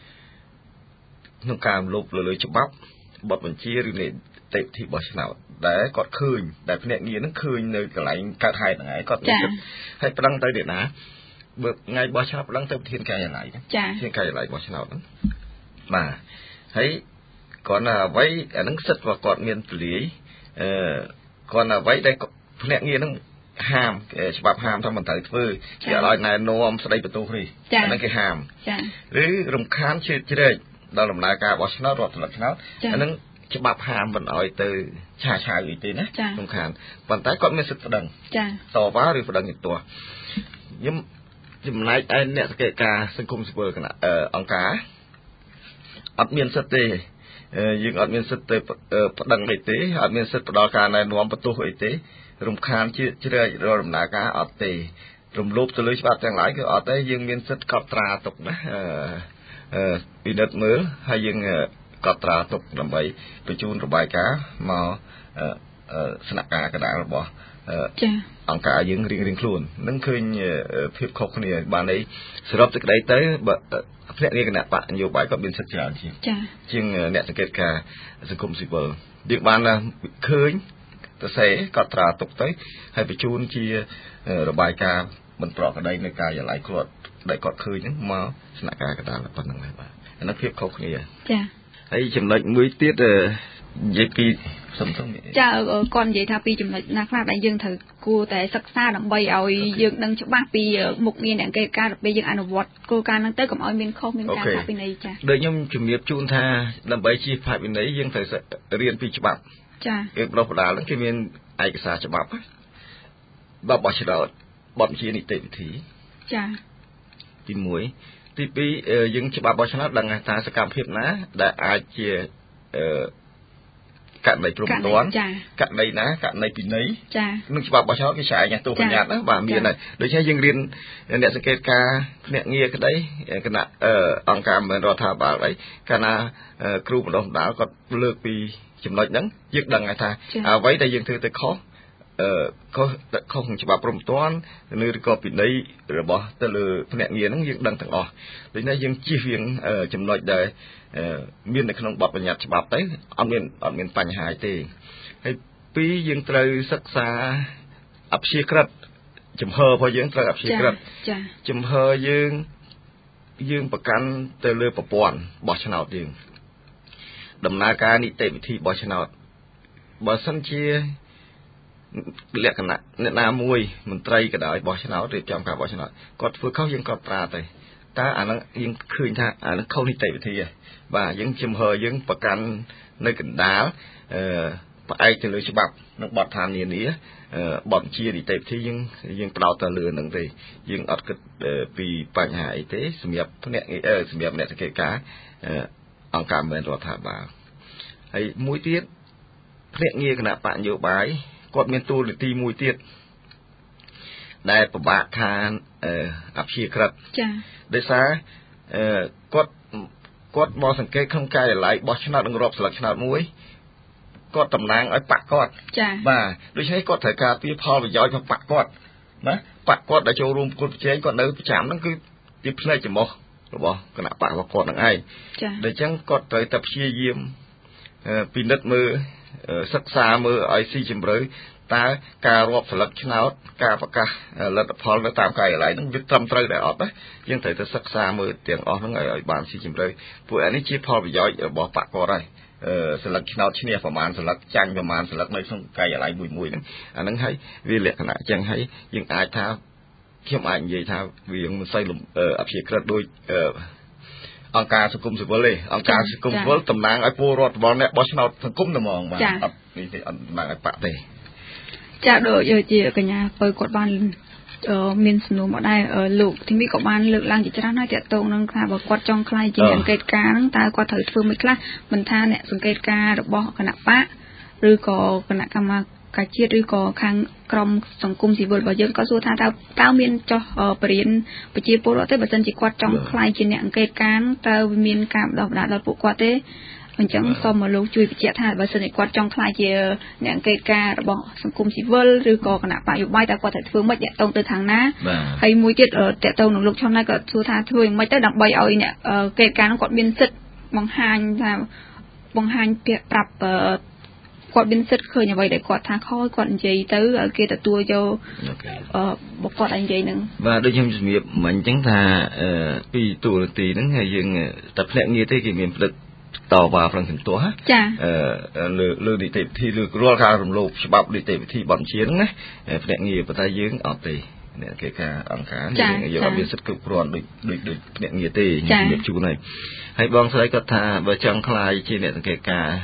ក្នុងការរំលោភលើច្បាប់បទបញ្ជាឬនីតិវិធីបោះឆ្នោតដែលគាត់ឃើញដែលភ្នាក់ងារហ្នឹងឃើញនៅកន្លែងកើតហេតុហ្នឹងឯងគាត់មានសិទ្ធិឲ្យប្តឹងទៅអ្នកណាបើថ្ងៃបោះឆ្នោតប្តឹងទៅប្រធានការិយាល័យចាប្រធានការិយាល័យបោះឆ្នោតហ្នឹងបាទហើយគាត់ណាអ្វីអាហ្នឹងសិទ្ធិរបស់គាត់មានទលាយអឺគាត់ណាអ្វីដែលភ្នាក់ងារហ្នឹងហាមច្បាប់ហាមថាមិនត្រូវធ្វើគេឲ្យណែនាំស្ដីបន្ទោសនេះអាហ្នឹងគេហាមចាឬរំខានជ្រៀតជ្រែកដល់ដំណើរការបោះឆ្នោតរដ្ឋស្លឹកឆ្នោតអាហ្នឹងច្បាប់ហាមមិនឲ្យទៅឆាឆាវអីទេណាសំខាន់ប៉ុន្តែគាត់មានសិទ្ធិប្តឹងចាតវ៉ាឬប្តឹងជំទាស់ខ្ញុំចំណែកឯអ្នកសង្កេតការសង្គមស៊ីវិលគណៈអង្គការអត់មានសិទ្ធិទេយើងអត់មានសិទ្ធិទៅប្តឹងអីទេអត់មានសិទ្ធិផ្ដល់ការណែនាំបន្ទោសអីទេរំខានជាជ្រើរដំណើរការអត់ទេរំលោភទៅលើច្បាប់ទាំងឡាយគឺអត់ទេយើងមានសិទ្ធិកត់ត្រាទុកណាអឺពិនិត្យមើលហើយយើងកត់ត្រាទុកដើម្បីបញ្ជូនរបាយការណ៍មកស្នាក់ការកណ្ដាលរបស់ចាអង្គការយើងរៀងរៀងខ្លួននឹងឃើញភាពខុសគ្នាបានន័យសរុបសេចក្តីទៅភ្នាក់ងារគណៈបកនយោបាយក៏មានសិទ្ធិច្រើនជាងចាជាងអ្នកសង្កេតការសង្គមស៊ីវិលយើងបានឃើញទៅសេកត់ត្រាទុកទៅហើយបញ្ជូនជារបាយការណ៍មិនប្រក្រតីនៅការិយាល័យគាត់ដែលគាត់ឃើញហ្នឹងមកស្នាក់ការកណ្ដាលប៉ុណ្្នឹងហើយបាទអានោះភាពខុសគ្នាចាហើយចំណុចមួយទៀតនិយាយពីសំខាន់ចាគាត់និយាយថាពីចំណុចណាខ្លះដែលយើងត្រូវគួរតែសិក្សាដើម្បីឲ្យយើងដឹងច្បាស់ពីមុខងារអ្នកអង្គការពេលយើងអនុវត្តគោលការណ៍ហ្នឹងទៅកុំឲ្យមានខុសមានការផាកពិន័យចាដូចខ្ញុំជំរាបជូនថាដើម្បីជៀសផាកពិន័យយើងត្រូវរៀនពីច្បាប់ចាគេបដោះបដាលហ្នឹងគេមានឯកសារច្បាប់បបោះឆ្នោតបទជានីតិវិធីចាទីមួយទីពីរយើងច្បាប់បោះឆ្នោតដឹងថាសកម្មភាពណាដែលអាចជាអឺករណីព្រំដែនករណីណាករណីពិន័យនឹងច្បាប់បោះឆ្នោតគេឆ្លៃទោសបញ្ញត្តិណាបាទមានហើយដូច្នេះយើងរៀនអ្នកសង្កេតការភ្នាក់ងារក្តីគណៈអង្គការមិនរដ្ឋាភិបាលអីកាលណាគ្រូបណ្ដុះបណ្ដាលគាត់លើកពីចំណុចហ្នឹងយើងដឹងថាអ្វីដែលយើងធ្វើទៅខុសអឺខុសខុសច្បាប់ព្រំដែនឬក៏ពិន័យរបស់ទៅលើភ្នាក់ងារហ្នឹងយើងដឹងទាំងអស់ដូច្នេះយើងជៀសវាងចំណុចដែលមាននៅក្នុងបទបញ្ញត្តិច្បាប់ទៅអត់មានអត់មានបញ្ហាទេហើយពីរយើងត្រូវសិក្សាអព្យាក្រឹតចំហរបស់យើងត្រូវអព្យាក្រឹតចាចំហយើងយើងប្រកាន់ទៅលើប្រព័ន្ធបោះឆ្នោតយើងដំណើរការនីតិវិធីបោះឆ្នោតបើសិនជាលក្ខណៈអ្នកណាមួយមន្ត្រីក៏ដោយបោះឆ្នោតរៀបចំការបោះឆ្នោតគាត់ធ្វើខុសយើងក៏ត្រាទៅតើអានឹងយើងឃើញថាអានឹងខុសនីតិវិធីហ៎បាទយើងជំហរយើងប្រកាន់នៅកណ្ដាលអឺផ្អែកទៅលើច្បាប់និងបទដ្ឋាននានាបទជានីតិវិធីយើងយើងផ្ដោតទៅលើនឹងទេយើងអត់គិតពីបញ្ហាអីទេសម្រាប់ភ្នាក់ងារសម្រាប់អ្នកសង្កេតការអង្គការមិនរដ្ឋាភិបាលហើយមួយទៀតភ្នាក់ងារគណៈបកនយោបាយគាត់មានតួនាទីមួយទៀតដែលពិបាកខានអព្យាក្រឹតចាដោយសារគាត់គាត់មកសង្កេតក្នុងការិយាល័យបោះឆ្នោតនឹងរាប់ស្លឹកឆ្នោតមួយគាត់តំណាងឲ្យបកគាត់ចាបាទដូច្នេះគាត់ត្រូវការពីផលប្រយោជន៍របស់បកគាត់ណាបកគាត់ដែលចូលរួមប្រគល់ប្រជែងគាត់នៅប្រចាំហ្នឹងគឺជាផ្នែកចំោះរបស់គណៈបករបស់គាត់នឹងឯងចាដូច្នេះគាត់ត្រូវតែព្យាយាមពិនិត្យមើលសិក្សាមើលឲ្យស៊ីជម្រៅតើការរាប់ស្លឹកឆ្នោតការប្រកាសលទ្ធផលនៅតាមការិយាល័យហ្នឹងវាត្រឹមត្រូវដែរអត់ណាយើងត្រូវតែសិក្សាមើលទាំងអស់ហ្នឹងឲ្យបានស៊ីជម្រៅពួកអានេះជាផលប្រយោជន៍របស់បកគាត់ហើយអឺស្លឹកឆ្នោតឈ្នះប្រមាណស្លឹកចាញ់ប្រមាណស្លឹកនៅក្នុងការិយាល័យមួយមួយហ្នឹងអាហ្នឹងហើយវាលក្ខណៈអញ្ចឹងហើយយើងអាចថាខ្ញុំអាចនិយាយថាវាមិនសូវអព្យាក្រឹតដូចអង្គការសង្គមស៊ីវិលទេអង្គការសង្គមស៊ីវិលតំណាងឲ្យពលរដ្ឋរបស់អ្នកបោះឆ្នោតសង្គមតែហ្មងបាទអត់នេះទេអត់តំណាងឲ្យបកទេចាដូចជាកញ្ញាពៅគាត់បានមានសំណួរមកដែរលោកធីមីក៏បានលើកឡើងជាច្រើនហើយតាក់ទងនឹងថាបើគាត់ចង់ខ្លាយជាអ្នកសង្កេតការហ្នឹងតើគាត់ត្រូវធ្វើមិនខ្លះមិនថាអ្នកសង្កេតការរបស់គណៈបកឬក៏គណៈកម្មការជាតិឬក៏ខាងក្រមសង្គមស៊ីវិលរបស់យើងក៏សួរថាតើតើមានចោះបរិញ្ញាប្រជាពលរដ្ឋទេបើសិនជាគាត់ចង់ខ្លាយជាអ្នកសង្កេតការតើមានការបណ្ដោះបណ្ដាលដល់ពួកគាត់ទេអញ្ចឹងសូមមកលោកជួយបញ្ជាក់ថាបើសិនជាគាត់ចង់ខ្លាយជាអ្នកអង្កេតការរបស់សង្គមស៊ីវិលឬក៏គណៈបកយោបាយតើគាត់ត្រូវធ្វើម៉េចតាក់ទងទៅខាងណាហើយមួយទៀតតាក់ទងនឹងលោកឆុនណៃក៏សួរថាធ្វើយ៉ាងម៉េចទៅដើម្បីឲ្យអ្នកអង្កេតការនោះគាត់មានសិទ្ធិបង្ហាញថាបង្ហាញពាក្យប្រាប់គាត់មានសិទ្ធិឃើញអ្វីដែលគាត់ថាខុសគាត់និយាយទៅឲ្យគេទទួលយកអឺបុគ្គលដែលនិយាយហ្នឹងបាទដូចខ្ញុំជំរាបមិញអញ្ចឹងថាពីទូរទស្សន៍ហ្នឹងហើយយើងតែភ្នាក់ងារទេគេមានផ្លិតតវ៉ាប្រឹងជំទាស់ចាអឺលើលើនីតិវិធីឬរាល់ការរំលោភច្បាប់នីតិវិធីបទជាហ្នឹងណាភ្នាក់ងារប៉ុន្តែយើងអត់ទេអ្នកគេការអង្គការយើងអត់មានសិទ្ធិគ្រប់គ្រាន់ដូចដូចដូចភ្នាក់ងារទេជំរាបជូនហើយហើយបងស្រីគាត់ថាបើចង់ខ្លាយជាអ្នកសង្កេតការ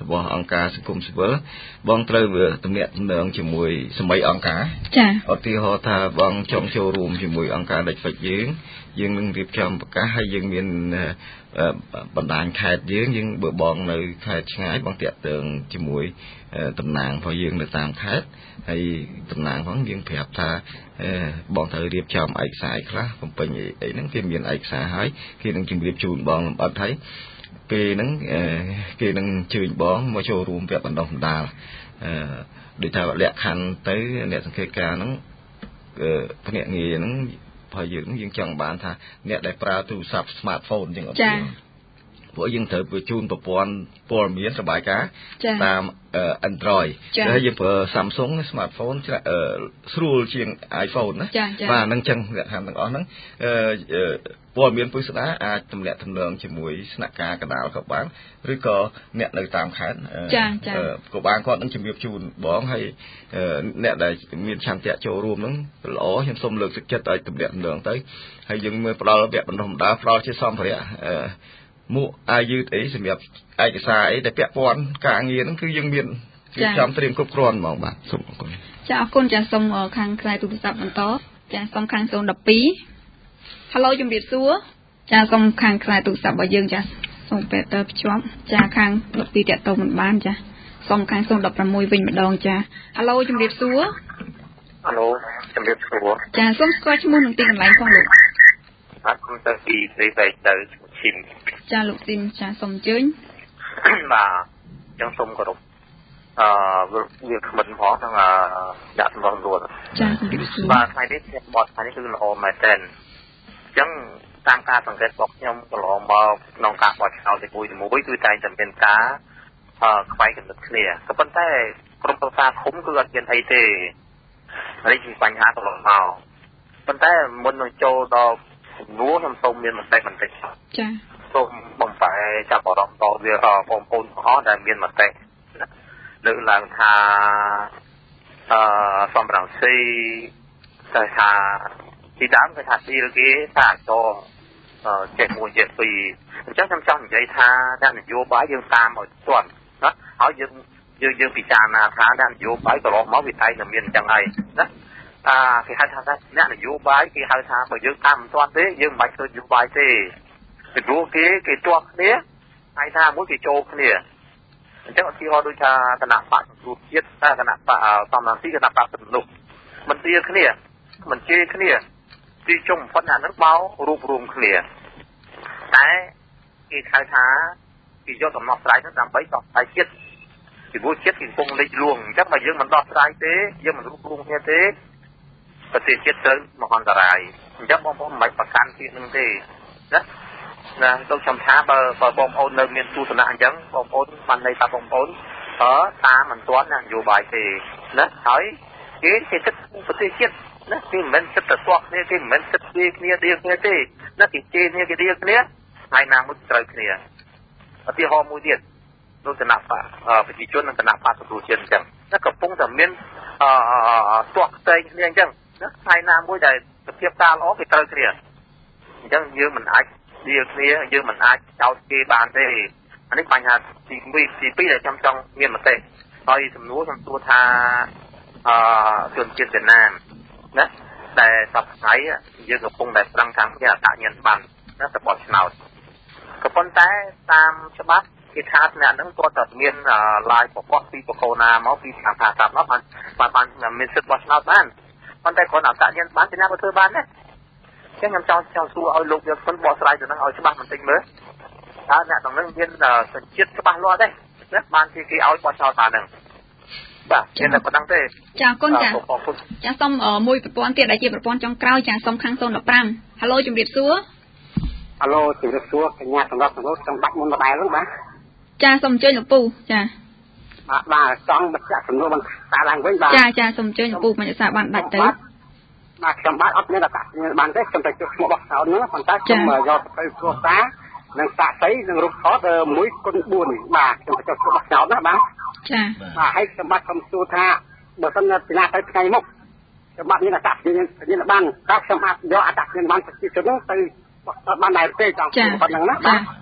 របស់អង្គការសង្គមស៊ីវិលបងត្រូវទំនាក់ទំនងជាមួយសមីអង្គការចា៎ឧទាហរណ៍ថាបងចង់ចូលរួមជាមួយអង្គការដាច់ហ្វិចយើងយើងនឹងរៀបចំប្រកាសហើយយើងមានបណ្ដាញខេត្តយើងយើងបើបងនៅខេត្តឆ្ងាយបងតាក់ទងជាមួយតំណាងរបស់យើងនៅតាមខេត្តហើយតំណាងផងយើងប្រាប់ថាបងត្រូវរៀបចំឯកសារខ្លះបំពេញអីហ្នឹងគេមានឯកសារហើយគេនឹងជម្រាបជូនបងលម្អិតហើយពេលហ្នឹងគេនឹងជើញបងមកចូលរួមវគ្គបណ្ដុះបណ្ដាលអឺដូចថាលក្ខខណ្ឌទៅអ្នកសង្កេតការណ៍ហ្នឹងភ្នាក់ងារហ្នឹងហើយយើងយើងចង់បានថាអ្នកដែលប្រើទូរស័ព្ទ smartphone អញ្ចឹងអត់ទេព្រោះយើងត្រូវបញ្ជូនប្រព័ន្ធព័ត៌មានរបាយការណ៍តាម Android ហើយយើងប្រើ Samsung smartphone ស្រួលជាង iPhone ណាបាទហ្នឹងចឹងលក្ខខណ្ឌទាំងអស់ហ្នឹងព័ត៌មានពុស្ដាអាចទម្លាក់ទម្លងជាមួយស្នាក់ការកណ្ដាលក៏បានឬក៏អ្នកនៅតាមខេត្តក៏បានគាត់នឹងជំរាបជូនបងហើយអ្នកដែលមានឆន្ទៈចូលរួមហ្នឹងល្អខ្ញុំសូមលើកទឹកចិត្តឲ្យទម្លាក់ទម្លងទៅហើយយើងមើលផ្ដល់វគ្គបណ្ដុះបណ្ដាលផ្ដល់ជាសម្ភារៈមួកអាយឺតអីសម្រាប់ឯកសារអីដែលពាក់ព័ន្ធការងារហ្នឹងគឺយើងមានរៀបចំត្រៀមគ្រប់គ្រាន់ហ្មងបាទសូមអរគុណចាអរគុណចាសូមខាងខ្សែទូរស័ព្ទបន្តចាសូមខាងศูนย์ một hai ហៅឡូជំរាបសួរចាសូមខាងខ្សែទូរស័ព្ទរបស់យើងចាសូមពេលតើភ្ជាប់ចាខាងដប់ពីរតាក់ទងមិនបានចាសូមខាងศูนย์ một sáuវិញម្ដងចាហៅឡូជំរាបសួរហៅឡូជំរាបសួរចាសូមស្គាល់ឈ្មោះនិងទីកន្លែងផងលោកអត់ខ្ញុំទៅពីស្រីបែកទៅឈីមចាលោកស៊ីមចាសូមអញ្ជើញបាទចឹងសូមគោរពអឺវាគ្មិនផងទាំងដាក់សម្រាប់រួតចាជំរាបសួរបាទថ្ងៃនេះខ្ញុំបត់ថ្ងៃនេះគឺល្អមែនតើអញ្ចឹងតាមការសង្កេតរបស់ខ្ញុំកន្លងមកក្នុងការបោះឆ្នោតទីមួយមួយគឺតែងតែមានការអឺខ្វែងគំនិតគ្នាក៏ប៉ុន្តែក្រុមប្រឹក្សាឃុំគឺអត់មានអីទេនេះជាបញ្ហាកន្លងមកប៉ុន្តែមុននឹងចូលដល់ជំនួសខ្ញុំសូមមានមតិបន្តិចចាសូមបំផែចាប់អារម្មណ៍តវាបងប្អូនទាំងអស់ដែលមានមតិលើកឡើងថាអឺសំរងស៊ីតែថាទីដើមគេថាទីគេថាចងចេះមួយចេះពីរអញ្ចឹងខ្ញុំចង់និយាយថាអ្នកនយោបាយយើងតាមឲ្យទាន់ណាហើយយើងយើងយើងពិចារណាថាអ្នកនយោបាយកន្លងមកវាតែតែមានអញ្ចឹងហើយណាអាគេហៅថាអ្នកនយោបាយគេហៅថាបើយើងតាមមិនទាន់ទេយើងមិនបាច់ធ្វើនយោបាយទេពីព្រោះគេគេទាស់គ្នាហើយថាមួយគេចូលគ្នាអញ្ចឹងឧទាហរណ៍ដូចថាគណៈបកសង្គ្រោះជាតិតែគណៈបកសំរងស៊ីគណៈបកសំនុកមិនទាគ្នាមិនជេរគ្នាទីចុងបំផុតអានឹងបោរួបរวมគ្នាតែគេហៅថាគេយកដំណោះស្រាយនោះដើម្បីដោះស្រាយជាតិពីព្រោះជាតិគេកំពុងលិចលួងអញ្ចឹងបើយើងមិនដោះស្រាយទេយើងមិនរួបរวมគ្នាទេប្រទេសជាតិត្រូវមហន្តរាយអញ្ចឹងបងប្អូនមិនបាច់ប្រកាន់ជាតិនឹងទេណាណាទៅខ្ញុំថាបើបើបងប្អូននៅមានទស្សនៈអញ្ចឹងបងប្អូនបានន័យថាបងប្អូនអឺតាមមិនទាន់នយោបាយទេណាហើយគេគេគិតប្រទេសជាតិណាគេមិនមែនគិតតែស្វក់គ្នាគេមិនមែនគិតពីគ្នាដៀលគ្នាទេណាគេជេរគ្នាគេដៀលគ្នាហើយណាមួយត្រូវគ្នាឧទាហរណ៍មួយទៀតដូចគណៈបកប្រជាជននិងគណៈបកសង្គ្រោះជាតិអញ្ចឹងណាកំពុងតែមានអឺស្វក់ផ្សេងគ្នាអញ្ចឹងណាហើយណាមួយដែលសភាពការល្អគេត្រូវគ្នាអញ្ចឹងយើងមិនអាចដៀលគ្នាយើងមិនអាចចោទគេបានទេអានេះបញ្ហាទីមួយទីពីរដែលខ្ញុំចង់មានមតិហើយសំណួរខ្ញុំសួរថាអឺជនជាតិវៀតណាមណាដែលសប្តាហ៍យើងកំពុងតែប្រឹងខាងជាអតញ្ញបានណាទៅបោះឆ្នោតក៏ប៉ុន្តែតាមច្បាប់គេថាអ្នកហ្នឹងគាត់តែមានឡាយប្រព័ន្ធពីបកូណាមកពីខាងថាតាមនោះបានបានមានសិទ្ធិបោះឆ្នោតបានប៉ុន្តែគាត់អតញ្ញបានទីណាក៏ធ្វើបានដែរចឹងខ្ញុំចង់ចង់សួរឲ្យលោកយកមិនបកស្រាយទៅនឹងឲ្យច្បាស់បន្តិចមើលតើអ្នកទាំងនឹងមានសញ្ជាតិច្បាស់លាស់ទេណាបានគេគេឲ្យបោះឆ្នោតបានហ្នឹងបាទមានតែប៉ុណ្្នឹងទេចាអរគុណចាចាសូមមួយប្រព័ន្ធទៀតដែលជាប្រព័ន្ធចុងក្រោយចាសូមខាងศูนย์ mộtห้าហៅឡូជំរាបសួរហៅឡូជំរាបសួរកញ្ញាសម្រាប់សម្រាប់ចង់បាច់មុនដដែលហ្នឹងបាទចាសូមអញ្ជើញលោកពូចាបាទបាទចង់បញ្ជាក់សំណួរបានសារឡើងវិញបាទចាចាសូមអញ្ជើញលោកពូបញ្ជាក់សារបានដាច់ទៅបាទខ្ញុំបាទអត់មានឱកាសបានទេខ្ញុំតែជួបឈ្មោះបោះឆ្នោតហ្នឹងប៉ុន្តែខ្ញុំយកទៅគ្រួសារនិងសាក់សីនិងរូបថតមួយគុណបួនបាទខ្ញុំទៅជួបបោះឆ្នោតណាបាទចាបាទហើយខ្ញុំបាទខ្ញុំសួរថាបើសិនពីណាទៅថ្ងៃមុខខ្ញុំបាទមានឱកាសមានបានតើខ្ញុំអាចយកអត្តសញ្ញាណប័ណ្ណប្រជាជនហ្នឹងទៅបោះឆ្នោតបានដែរទេចង់ប៉ុណ្្នឹងណាបាទ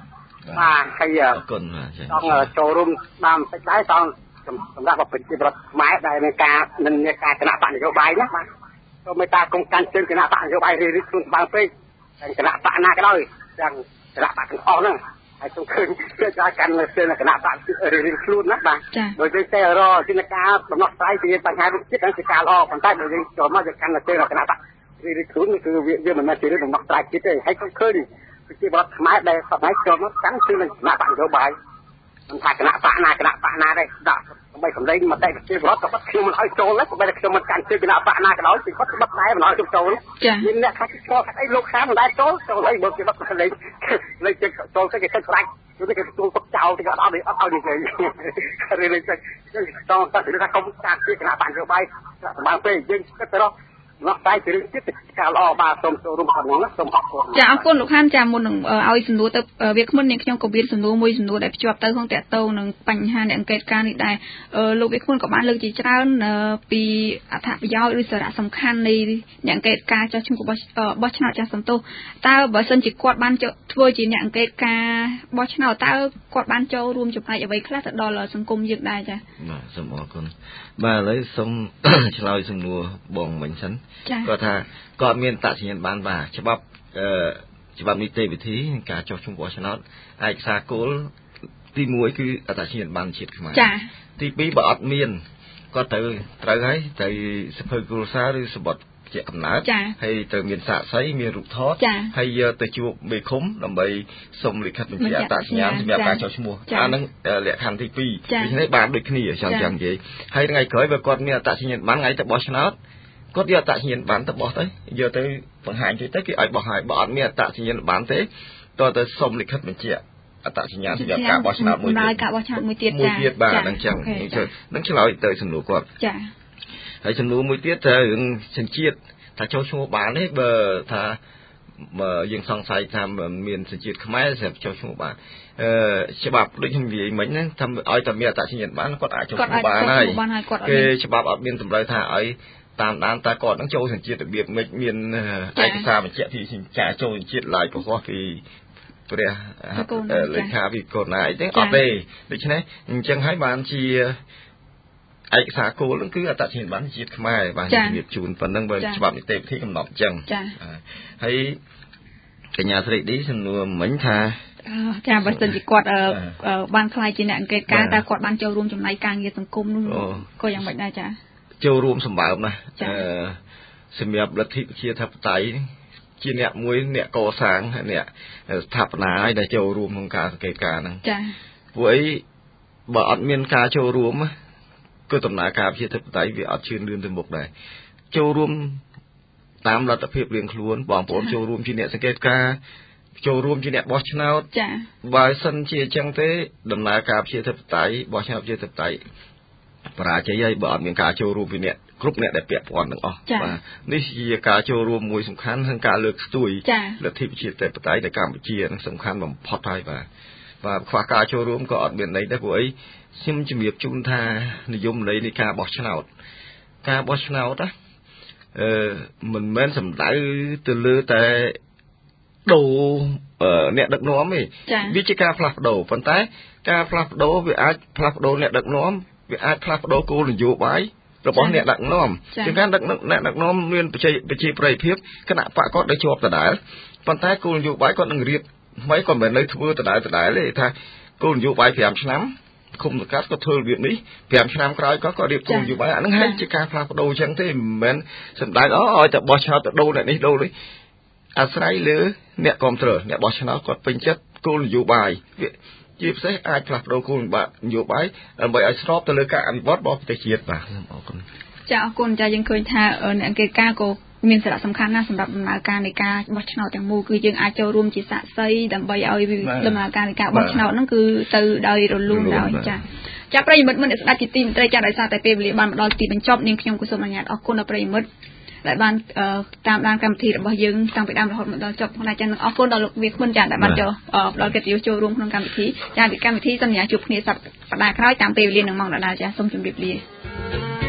បាទហើយអរគុណចង់ចូលរួមតាមតិចដែរចង់សម្រាប់ប្រជាប្រដ្ឋខ្មែរដែលមានការនឹងមានការគណៈបកនយោបាយណាបាទក៏មេតាកុំកាន់ជើងគណៈបកនយោបាយរីរីខ្លួនស្បើពេកតែគណៈបកណាក៏ដោយទាំងគណៈបកទាំងអស់ហ្នឹងហើយខ្ញុំឃើញគេចាកាន់នៅtrênគណៈបករីរីខ្លួនណាបាទដោយយើងតែរកជាការដំណោះស្រាយពីបញ្ហារូបជាតិហ្នឹងជាការល្អប៉ុន្តែបើយើងចូលមកយើងកាន់នៅtrênគណៈបករីរីខ្លួនគឺវាមិនមែនជារឿងដំណោះស្រាយជាតិទេហើយខ្ញុំឃើញប្រជាប្រដ្ឋខ្មែរដែលស្បែកចូលមកកាន់ជើងគណៈបកនយោបាយមិនថាគណៈបកណាគណៈបកណាដែរដាក់ដើម្បីសម្ដែងមតិប្រជាពលរដ្ឋក៏បាត់ខ្ញុំមិនឲ្យចូលដែរបើខ្ញុំមិនកាន់ជើងគណៈបកណាក៏ដោយពីគាត់បាត់ដែរមិនឲ្យខ្ញុំចូលមានអ្នកខ្លះឆ្លងអីលោកខាងមិនដែរចូលចូលអីបើគេបាត់លេងលេងចូលទៅគេខិតស្រាច់គឺគេទទួលទុកចោលទៅអត់ឲ្យអត់ឲ្យនិយាយរឿងនេះទៅតោះតែថាកុំការជាគណៈបកនយោបាយបានពេលយើងគិតទៅរកនោះតែជារឿងចិត្តការល្អបាទសូមចូលរួមផងណាសូមអរគុណចាអរគុណលោកខានចាមុននឹងឲ្យសំណួរទៅវាគ្មិននាងខ្ញុំក៏មានសំណួរមួយសំណួរដែលភ្ជាប់ទៅក្នុងតកតងនឹងបញ្ហានៃអង្កេតការនេះដែរលោកវាគ្មិនក៏បានលើកជាច្រើនពីអត្ថប្រយោជន៍ឬសារៈសំខាន់នៃអ្នកអង្កេតការចោះឈ្មោះបោះឆ្នោតចាស់សន្ទុះតើបើសិនជាគាត់បានធ្វើជាអ្នកអង្កេតការបោះឆ្នោតតើគាត់បានចូលរួមចំណែកអ្វីខ្លះទៅដល់សង្គមយើងដែរចាបាទសូមអរគុណបាទឥឡូវសូមឆ្លើយសំណួរបងមិញសិនគាត់ថាគាត់មានតសញ្ញាណប័ណ្ណបាទច្បាប់អឺច្បាប់នីតិវិធីការចុះឈ្មោះបោះឆ្នោតឯកសារគោលទីមួយគឺអត្តសញ្ញាណប័ណ្ណជាតិខ្មែរចាទីពីរបើអត់មានគាត់ត្រូវត្រូវហើយត្រូវសភៅគ្រួសារឬសម្បត្តិជាកំណើតហើយត្រូវមានសាក្សីមានរូបថតហើយយកទៅជួបមេឃុំដើម្បីសុំលិខិតបញ្ជាក់អត្តសញ្ញាណសម្រាប់ការចុះឈ្មោះអានឹងលក្ខខណ្ឌទីពីរដូច្នេះបានដូចគ្នាចង់ចាំនិយាយហើយថ្ងៃក្រោយបើគាត់មានអត្តសញ្ញាណប័ណ្ណថ្ងៃទៅបោះឆ្នោតគាត់យកអត្តសញ្ញាណប័ណ្ណទៅបោះទៅយកទៅបង្ហាញទៅទៅគេឲ្យបោះហើយបើអត់មានអត្តសញ្ញាណប័ណ្ណទេតើទៅសុំលិខិតបញ្ជាក់អត្តសញ្ញាណសម្រាប់ការបោះឆ្នោតមួយទៀតការបោះឆ្នោតមួយទៀតចាមួយទៀតបាទនឹងចឹងនឹងឆ្លើយទៅសំណួរគាត់ចាហើយសំណួរមួយទៀតទៅរឿងសញ្ជាតិថាចូលឈ្មោះបានទេបើថាបើយើងសង្ស័យថាមានសញ្ជាតិខ្មែរសម្រាប់ចូលឈ្មោះបានអឺច្បាប់ដូចខ្ញុំនិយាយមិញហ្នឹងថាឲ្យតែមានអត្តសញ្ញាណប័ណ្ណគាត់អាចចូលឈ្មោះបានហើយគេច្បាប់អត់មានតម្រូវថាឲ្យតាមដានតើគាត់នឹងចូលសញ្ជាតិរបៀបមិនមានឯកសារបញ្ជាក់ពីការចូលសញ្ជាតិឡាយប្រកបពីព្រះលេខាវិកូនណាអីចឹងអត់ទេដូច្នេះអញ្ចឹងហើយបានជាឯកសារគោលហ្នឹងគឺអត្តសញ្ញាណប័ណ្ណជាតិខ្មែរបានជំរាបជូនប៉ុណ្ណឹងបើច្បាប់នីតិវិធីកំណត់អញ្ចឹងហើយកញ្ញាស្រីឌីសំណួរមិញថាចាបើសិនជាគាត់បានខ្លាយជាអ្នកអង្កេតការណ៍តើគាត់បានចូលរួមចំណែកការងារសង្គមនោះក៏យ៉ាងម៉េចដែរចាចូលរួមសម្បើមណាអឺសម្រាប់លទ្ធិប្រជាធិបតេយ្យជាអ្នកមួយអ្នកកសាងអ្នកស្ថាបនាឲ្យដែលចូលរួមក្នុងការសង្កេតការណ៍ហ្នឹងចាព្រោះអីបើអត់មានការចូលរួមគឺដំណើរការប្រជាធិបតេយ្យវាអត់ជឿនលឿនទៅមុខដែរចូលរួមតាមលទ្ធភាពរៀងខ្លួនបងប្អូនចូលរួមជាអ្នកសង្កេតការណ៍ចូលរួមជាអ្នកបោះឆ្នោតចាបើសិនជាអញ្ចឹងទេដំណើរការប្រជាធិបតេយ្យបោះឆ្នោតប្រជាធិបតេយ្យបរាជ័យហើយបើអត់មានការចូលរួមពីអ្នកគ្រប់អ្នកដែលពាក់ព័ន្ធទាំងអស់បាទនេះជាការចូលរួមមួយសំខាន់ក្នុងការលើកស្ទួយលទ្ធិប្រជាធិបតេយ្យនៅកម្ពុជានឹងសំខាន់បំផុតហើយបាទបាទខ្វះការចូលរួមក៏អត់មានន័យដែរព្រោះអីខ្ញុំជំរាបជូនថានិយមន័យនៃការបោះឆ្នោតការបោះឆ្នោតណាអឺមិនមែនសំដៅទៅលើតែដូរអ្នកដឹកនាំទេវាជាការផ្លាស់ប្ដូរប៉ុន្តែការផ្លាស់ប្ដូរវាអាចផ្លាស់ប្ដូរអ្នកដឹកនាំវាអាចផ្លាស់ប្ដូរគោលនយោបាយរបស់អ្នកដឹកនាំជាការដឹកអ្នកដឹកនាំមានប្រជាប្រជាប្រិយភាពគណៈបកគាត់ដែលជាប់ដដែលប៉ុន្តែគោលនយោបាយគាត់នឹងរៀបថ្មីគាត់មិនមែននៅធ្វើដដែលដដែលទេថាគោលនយោបាយប្រាំឆ្នាំគុំសង្កាត់ក៏ធ្វើរបៀបនេះប្រាំឆ្នាំក្រោយក៏គាត់រៀបគោលនយោបាយអាហ្នឹងហើយជាការផ្លាស់ប្ដូរអញ្ចឹងទេមិនមែនសម្ដៅអូឲ្យតែបោះឆ្នោតទៅដូរអ្នកនេះដូរនេះអាស្រ័យលើអ្នកគ្រប់គ្រងអ្នកបោះឆ្នោតគាត់ពេញចិត្តគោលនយោបាយជាពិសេសអាចផ្លាស់ប្ដូរគោលនយោបាយដើម្បីឲ្យស្របទៅលើការអភិវឌ្ឍរបស់ប្រទេសជាតិបាទអរគុណចាអរគុណចាយើងឃើញថាអ្នកអង្កេតការណ៍ក៏មានសារៈសំខាន់ណាស់សម្រាប់ដំណើរការនៃការបោះឆ្នោតទាំងមូលគឺយើងអាចចូលរួមជាសាក្សីដើម្បីឲ្យដំណើរការនៃការបោះឆ្នោតហ្នឹងគឺទៅដោយរលូនដោយចាចាប្រិយមិត្តមិនស្ដាប់ជាទីមន្ត្រីចាដោយសារតែពេលវេលាបានមកដល់ទីបញ្ចប់នាងខ្ញុំក៏សូមអនុញ្ញាតអរគុណដល់ប្រិយមិត្តដែលបានតាមដានកម្មវិធីរបស់យើងតាំងពីដើមរហូតមកដល់ចប់ផងដែរចានឹងអរគុណដល់លោកវាគ្មិនចាដែលបានចូលផ្ដល់កិត្តិយសចូលរួមក្នុងកម្មវិធីចាពីកម្មវិធីសន្យាជួបគ្នាសប្តាហ៍ក្រោយតាមពេលវេលានឹងម៉ោងដដែលចាសូមជម្រាបលា